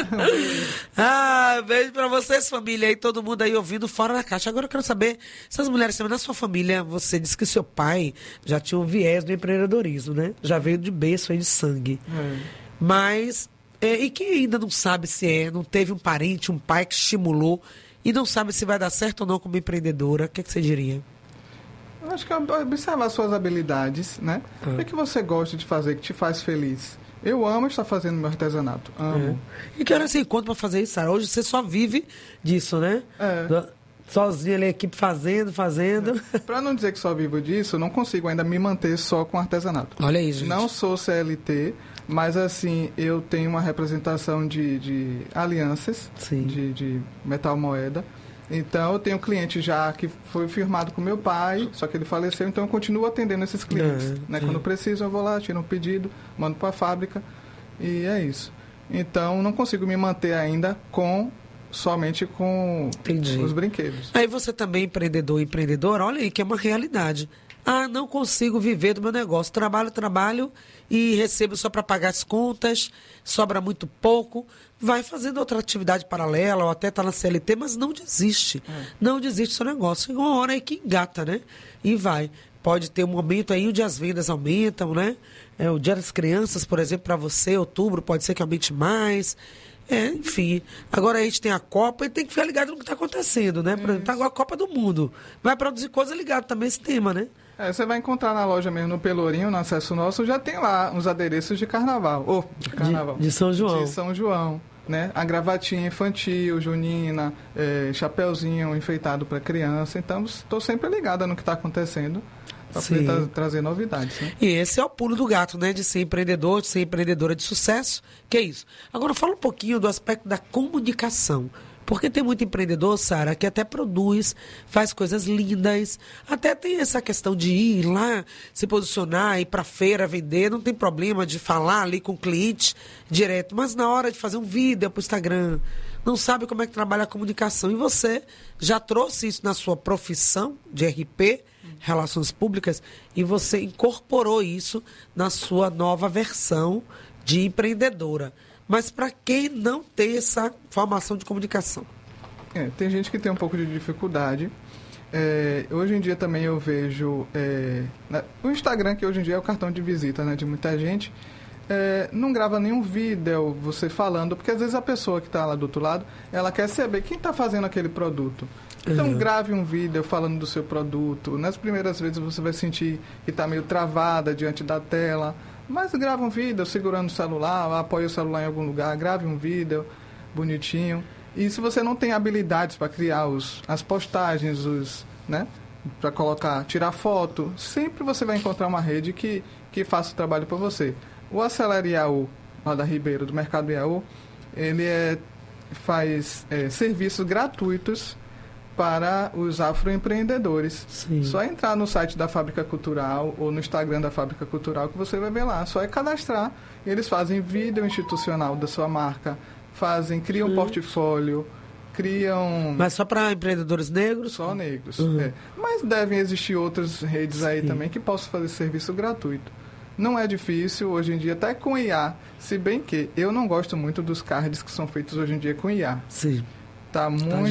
Beijo pra vocês, família, aí todo mundo aí ouvindo fora da caixa. Agora eu quero saber, essas mulheres também, na sua família, você disse que seu pai já tinha um viés do empreendedorismo, né? Já veio de berço, veio de sangue. Mas, e quem ainda não sabe se não teve um parente, um pai que estimulou e não sabe se vai dar certo ou não como empreendedora, o que você diria? Eu acho que é observar suas habilidades, né? O que você gosta de fazer, que te faz feliz? Eu amo estar fazendo meu artesanato. Amo. E que hora você encontra para fazer isso, Sara? Hoje você só vive disso, né? Sozinha ali, a equipe fazendo. Para não dizer que só vivo disso, eu não consigo ainda me manter só com artesanato. Olha aí, gente. Não sou CLT, mas assim, eu tenho uma representação de alianças, de metal moeda. Então, eu tenho cliente já que foi firmado com meu pai, só que ele faleceu, então eu continuo atendendo esses clientes. Né? Quando preciso, eu vou lá, tiro um pedido, mando para a fábrica e é isso. Então, não consigo me manter ainda somente com os brinquedos. Aí você também, empreendedor e empreendedora, olha aí que é uma realidade. Não consigo viver do meu negócio. Trabalho e recebo só para pagar as contas, sobra muito pouco. Vai fazendo outra atividade paralela ou até está na CLT, mas não desiste. Não desiste do seu negócio. Chega uma hora aí que engata, né? E vai. Pode ter um momento aí onde as vendas aumentam, né? O Dia das Crianças, por exemplo, para você, outubro, pode ser que aumente mais. Enfim. Agora a gente tem a Copa e tem que ficar ligado no que está acontecendo, né? Por exemplo, tá agora a Copa do Mundo. Vai produzir coisa ligada também a esse tema, né? Você vai encontrar na loja mesmo, no Pelourinho, no acesso nosso, já tem lá uns adereços de carnaval. De São João. De São João, né? A gravatinha infantil, junina, chapeuzinho enfeitado para criança. Então, estou sempre ligada no que está acontecendo para poder trazer novidades. Né? E esse é o pulo do gato, né? De ser empreendedor, de ser empreendedora de sucesso. Que é isso. Agora, fala um pouquinho do aspecto da comunicação. Porque tem muito empreendedor, Sara, que até produz, faz coisas lindas, até tem essa questão de ir lá, se posicionar, ir para feira, vender, não tem problema de falar ali com o cliente direto, mas na hora de fazer um vídeo para o Instagram, não sabe como é que trabalha a comunicação. E você já trouxe isso na sua profissão de RP, Relações Públicas, e você incorporou isso na sua nova versão de empreendedora. Mas para quem não tem essa formação de comunicação? Tem gente que tem um pouco de dificuldade. Hoje em dia também eu vejo... o Instagram, que hoje em dia é o cartão de visita, né, de muita gente, não grava nenhum vídeo você falando, porque às vezes a pessoa que está lá do outro lado, ela quer saber quem está fazendo aquele produto. Então grave um vídeo falando do seu produto. Nas primeiras vezes você vai sentir que está meio travada diante da tela, mas grava um vídeo segurando o celular, apoia o celular em algum lugar, grave um vídeo bonitinho. E se você não tem habilidades para criar as postagens, né, para colocar, tirar foto, sempre você vai encontrar uma rede que faça o trabalho para você. O Acelere Iaú, lá da Ribeiro, do Mercado Iaú, ele faz serviços gratuitos para os afroempreendedores. Sim. Só entrar no site da Fábrica Cultural ou no Instagram da Fábrica Cultural que você vai ver lá. Só cadastrar. Eles fazem vídeo institucional da sua marca, criam portfólio, criam... Mas só para empreendedores negros? Só negros. Mas devem existir outras redes aí também que possam fazer serviço gratuito. Não é difícil hoje em dia, até com IA, se bem que eu não gosto muito dos cards que são feitos hoje em dia com IA. Sim. Tá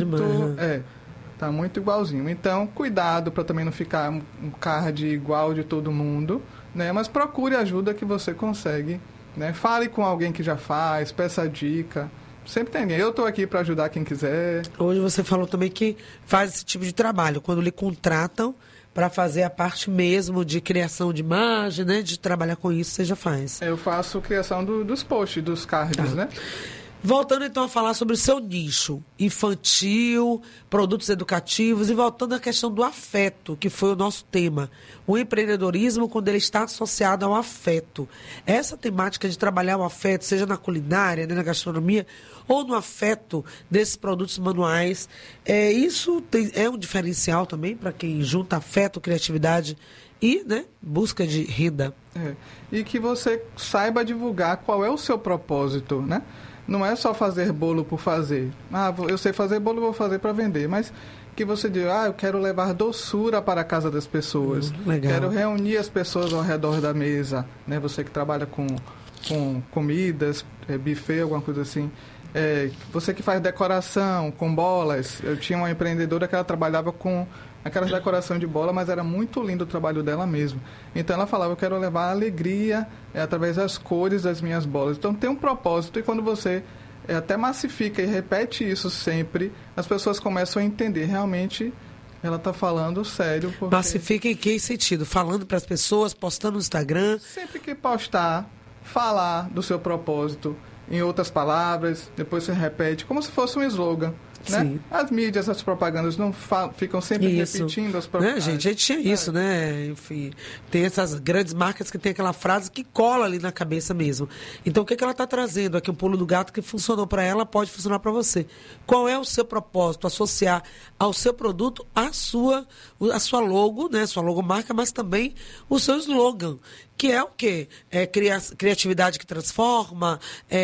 muito igualzinho. Então, cuidado para também não ficar um card igual de todo mundo, né? Mas procure ajuda que você consegue, né? Fale com alguém que já faz, peça dica. Sempre tem alguém. Eu estou aqui para ajudar quem quiser. Hoje você falou também que faz esse tipo de trabalho. Quando lhe contratam para fazer a parte mesmo de criação de imagem, né? De trabalhar com isso, você já faz. Eu faço criação dos posts, dos cards, né? Voltando então a falar sobre o seu nicho infantil, produtos educativos, e voltando à questão do afeto, que foi o nosso tema. O empreendedorismo, quando ele está associado ao afeto. Essa temática de trabalhar o afeto, seja na culinária, né, na gastronomia, ou no afeto desses produtos manuais, isso é um diferencial também para quem junta afeto, criatividade e, né, busca de renda. E que você saiba divulgar qual é o seu propósito, né? Não é só fazer bolo por fazer. Eu sei fazer bolo, vou fazer para vender. Mas que você diga, eu quero levar doçura para a casa das pessoas. Legal. Quero reunir as pessoas ao redor da mesa. Né? Você que trabalha com comidas, buffet, alguma coisa assim. Você que faz decoração com bolas. Eu tinha uma empreendedora que ela trabalhava com aquelas decoração de bola, mas era muito lindo o trabalho dela mesmo. Então ela falava, eu quero levar alegria através das cores das minhas bolas. Então tem um propósito, e quando você até massifica e repete isso sempre, as pessoas começam a entender, realmente ela está falando sério. Porque... Massifica em que sentido? Falando para as pessoas, postando no Instagram? Sempre que postar, falar do seu propósito em outras palavras, depois você repete, como se fosse um slogan. Né? As mídias, as propagandas não ficam sempre repetindo as propagandas. Né, gente? A gente tinha isso, né? Enfim, tem essas grandes marcas que tem aquela frase que cola ali na cabeça mesmo. Então, o que ela está trazendo aqui? Um pulo do gato que funcionou para ela, pode funcionar para você. Qual é o seu propósito? Associar ao seu produto a sua logo, né? Sua logomarca, mas também o seu slogan. Que é o quê? Criatividade que transforma,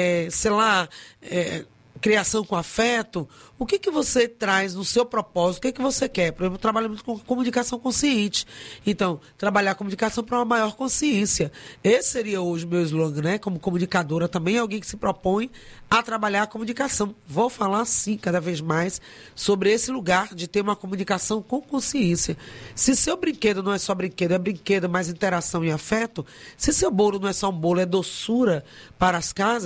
criação com afeto. O que você traz no seu propósito? O que você quer? Por exemplo, eu trabalho muito com comunicação consciente. Então, trabalhar a comunicação para uma maior consciência. Esse seria hoje o meu slogan, né? Como comunicadora também, alguém que se propõe a trabalhar a comunicação. Vou falar, sim, cada vez mais sobre esse lugar de ter uma comunicação com consciência. Se seu brinquedo não é só brinquedo, é brinquedo, mais interação e afeto, se seu bolo não é só um bolo, é doçura para as casas,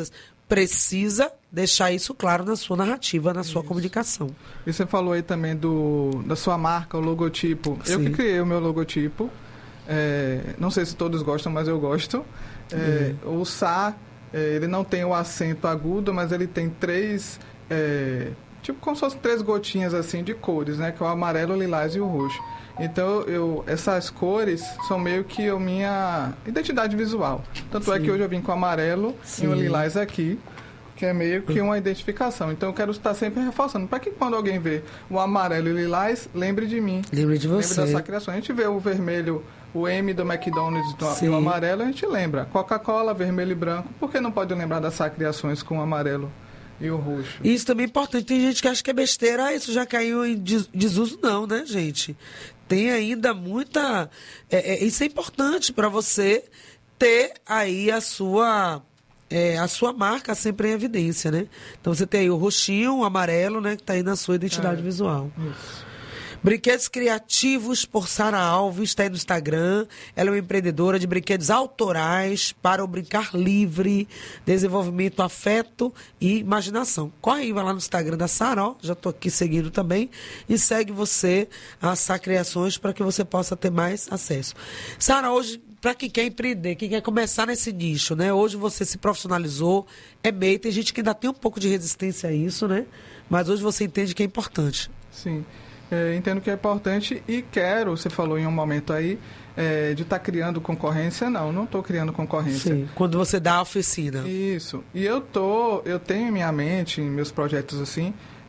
precisa deixar isso claro na sua narrativa, na sua comunicação. E você falou aí também da sua marca, o logotipo. Sim. Eu que criei o meu logotipo. Não sei se todos gostam, mas eu gosto. O Sá, ele não tem o acento agudo, mas ele tem 3... tipo como se fossem 3 gotinhas assim de cores, né? Que é o amarelo, o lilás e o roxo. Então, essas cores são meio que a minha identidade visual. Tanto é que hoje eu vim com o amarelo e o lilás aqui, que é meio que uma identificação. Então, eu quero estar sempre reforçando, para que quando alguém vê o amarelo e o lilás, lembre de mim. Lembre de você. Lembre dessa criação. A gente vê o vermelho, o M do McDonald's e o amarelo, a gente lembra. Coca-Cola, vermelho e branco. Por que não pode lembrar das criações com o amarelo e o roxo? Isso também é importante. Tem gente que acha que é besteira, isso já caiu em desuso. Não, né, gente? Tem ainda muita... isso é importante para você ter aí a sua marca sempre em evidência, né? Então você tem aí o roxinho, o amarelo, né, que está aí na sua identidade visual. Isso. Brinquedos criativos por Sara Alves, está aí no Instagram. Ela é uma empreendedora de brinquedos autorais para o brincar livre, desenvolvimento, afeto e imaginação. Corre aí, vai lá no Instagram da Sara, ó, já estou aqui seguindo também, e segue você a Sá Criações para que você possa ter mais acesso. Sara, hoje, para quem quer empreender, quem quer começar nesse nicho, né? Hoje você se profissionalizou, é MEI, tem gente que ainda tem um pouco de resistência a isso, né? Mas hoje você entende que é importante. Sim. Entendo que é importante e quero, você falou em um momento aí, de estar criando concorrência. Não estou criando concorrência. Sim, quando você dá a oficina. Isso. E eu tenho em minha mente, em meus projetos assim,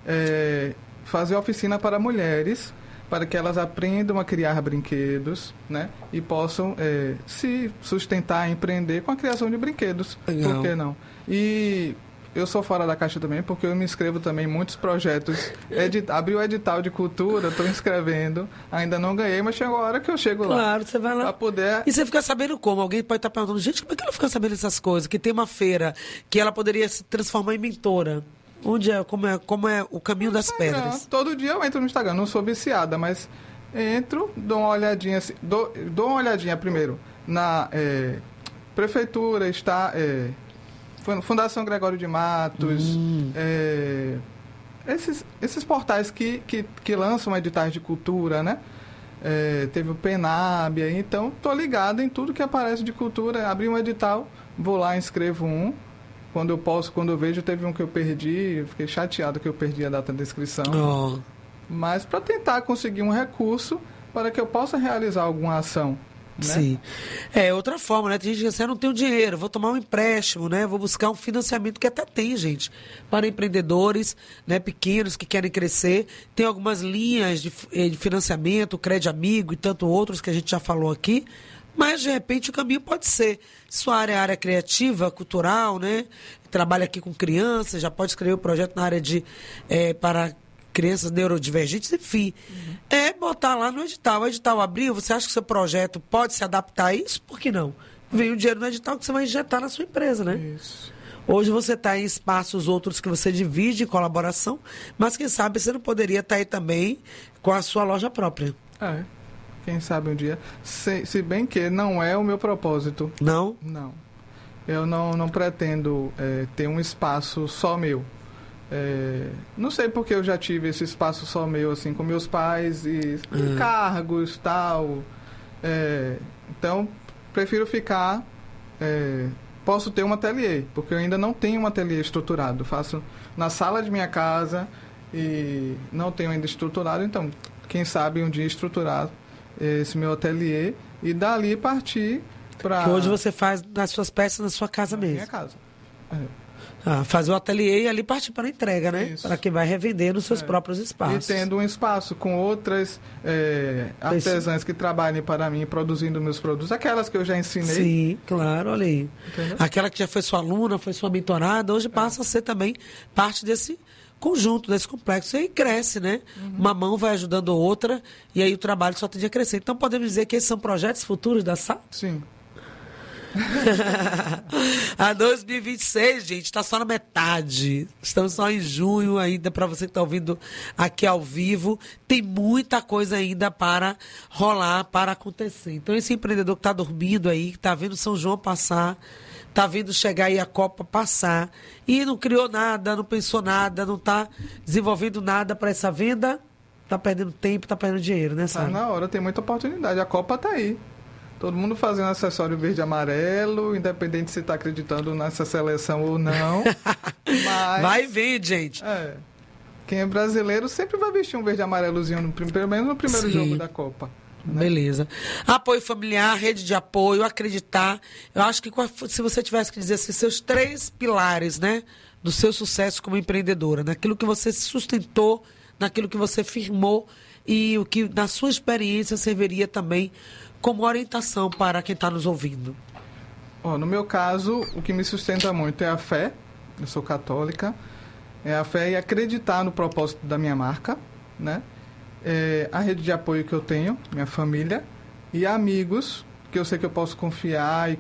fazer oficina para mulheres, para que elas aprendam a criar brinquedos, né? E possam se sustentar, empreender com a criação de brinquedos. Legal. Por que não? E... eu sou fora da caixa também, porque eu me inscrevo também em muitos projetos. Abri o edital de cultura, estou inscrevendo. Ainda não ganhei, mas chegou a hora que eu chego lá. Claro, você vai lá. Pra poder... E você fica sabendo como? Alguém pode estar perguntando, gente, como é que ela fica sabendo essas coisas? Que tem uma feira, que ela poderia se transformar em mentora. Onde como é o caminho das pedras? Todo dia eu entro no Instagram, não sou viciada, mas entro, dou uma olhadinha, dou uma olhadinha primeiro na prefeitura, está... Fundação Gregório de Matos, esses portais que lançam editais de cultura, né? Teve o Penab, então estou ligado em tudo que aparece de cultura. Abri um edital, vou lá, inscrevo um. Quando eu posso, quando eu vejo, teve um que eu perdi, eu fiquei chateado que eu perdi a data de inscrição. Oh. Mas para tentar conseguir um recurso para que eu possa realizar alguma ação. Né? Sim. Outra forma, né? Tem gente que diz, eu não tenho dinheiro, vou tomar um empréstimo, né? Vou buscar um financiamento, que até tem, gente, para empreendedores, né, pequenos que querem crescer. Tem algumas linhas de financiamento, Crédito Amigo e tanto outros que a gente já falou aqui. Mas, de repente, o caminho pode ser. Sua área criativa, cultural, né? Trabalha aqui com crianças, já pode escrever o projeto na área de para crianças neurodivergentes, enfim. Botar lá no edital. O edital abriu, você acha que o seu projeto pode se adaptar a isso? Por que não? Vem o dinheiro no edital que você vai injetar na sua empresa, né? Isso. Hoje você está em espaços outros que você divide em colaboração, mas quem sabe você não poderia estar aí também com a sua loja própria. Quem sabe um dia. Se bem que não é o meu propósito. Não? Não. Eu não pretendo ter um espaço só meu. Não sei porque eu já tive esse espaço só meu, assim, com meus pais e cargos, tal. Então, prefiro ficar... posso ter um ateliê, porque eu ainda não tenho um ateliê estruturado. Faço na sala de minha casa e não tenho ainda estruturado. Então, quem sabe um dia estruturar esse meu ateliê e dali partir para... Que hoje você faz as suas peças na sua casa mesmo. Na minha casa. Fazer o ateliê e ali partir para a entrega, né? Isso. Para quem vai revender nos seus próprios espaços. E tendo um espaço com outras artesãs que trabalhem para mim, produzindo meus produtos. Aquelas que eu já ensinei. Sim, claro, olha aí. Entendeu? Aquela que já foi sua aluna, foi sua mentorada, hoje passa a ser também parte desse conjunto, desse complexo. E aí cresce, né? Uma mão vai ajudando a outra e aí o trabalho só tende a crescer. Então podemos dizer que esses são projetos futuros da Sá? Sim. A 2026, gente, está só na metade. Estamos só em junho ainda, para você que está ouvindo aqui ao vivo. Tem muita coisa ainda para rolar, para acontecer. Então, esse empreendedor que está dormindo aí, que está vendo São João passar, tá vindo chegar e a Copa passar e não criou nada, não pensou nada, não está desenvolvendo nada para essa venda, está perdendo tempo, está perdendo dinheiro, né, Sara? Na hora, tem muita oportunidade. A Copa está aí. Todo mundo fazendo acessório verde e amarelo, independente se está acreditando nessa seleção ou não. Mas, vai ver, gente. Quem é brasileiro sempre vai vestir um verde e amarelozinho, pelo menos no primeiro jogo da Copa. Né? Beleza. Apoio familiar, rede de apoio, acreditar. Eu acho que se você tivesse que dizer assim, seus 3 pilares, né, do seu sucesso como empreendedora, naquilo que você se sustentou, naquilo que você firmou e o que, na sua experiência, serviria também como orientação para quem está nos ouvindo. No meu caso, o que me sustenta muito é a fé. Eu sou católica. É a fé e acreditar no propósito da minha marca, né? A rede de apoio que eu tenho, minha família, e amigos que eu sei que eu posso confiar e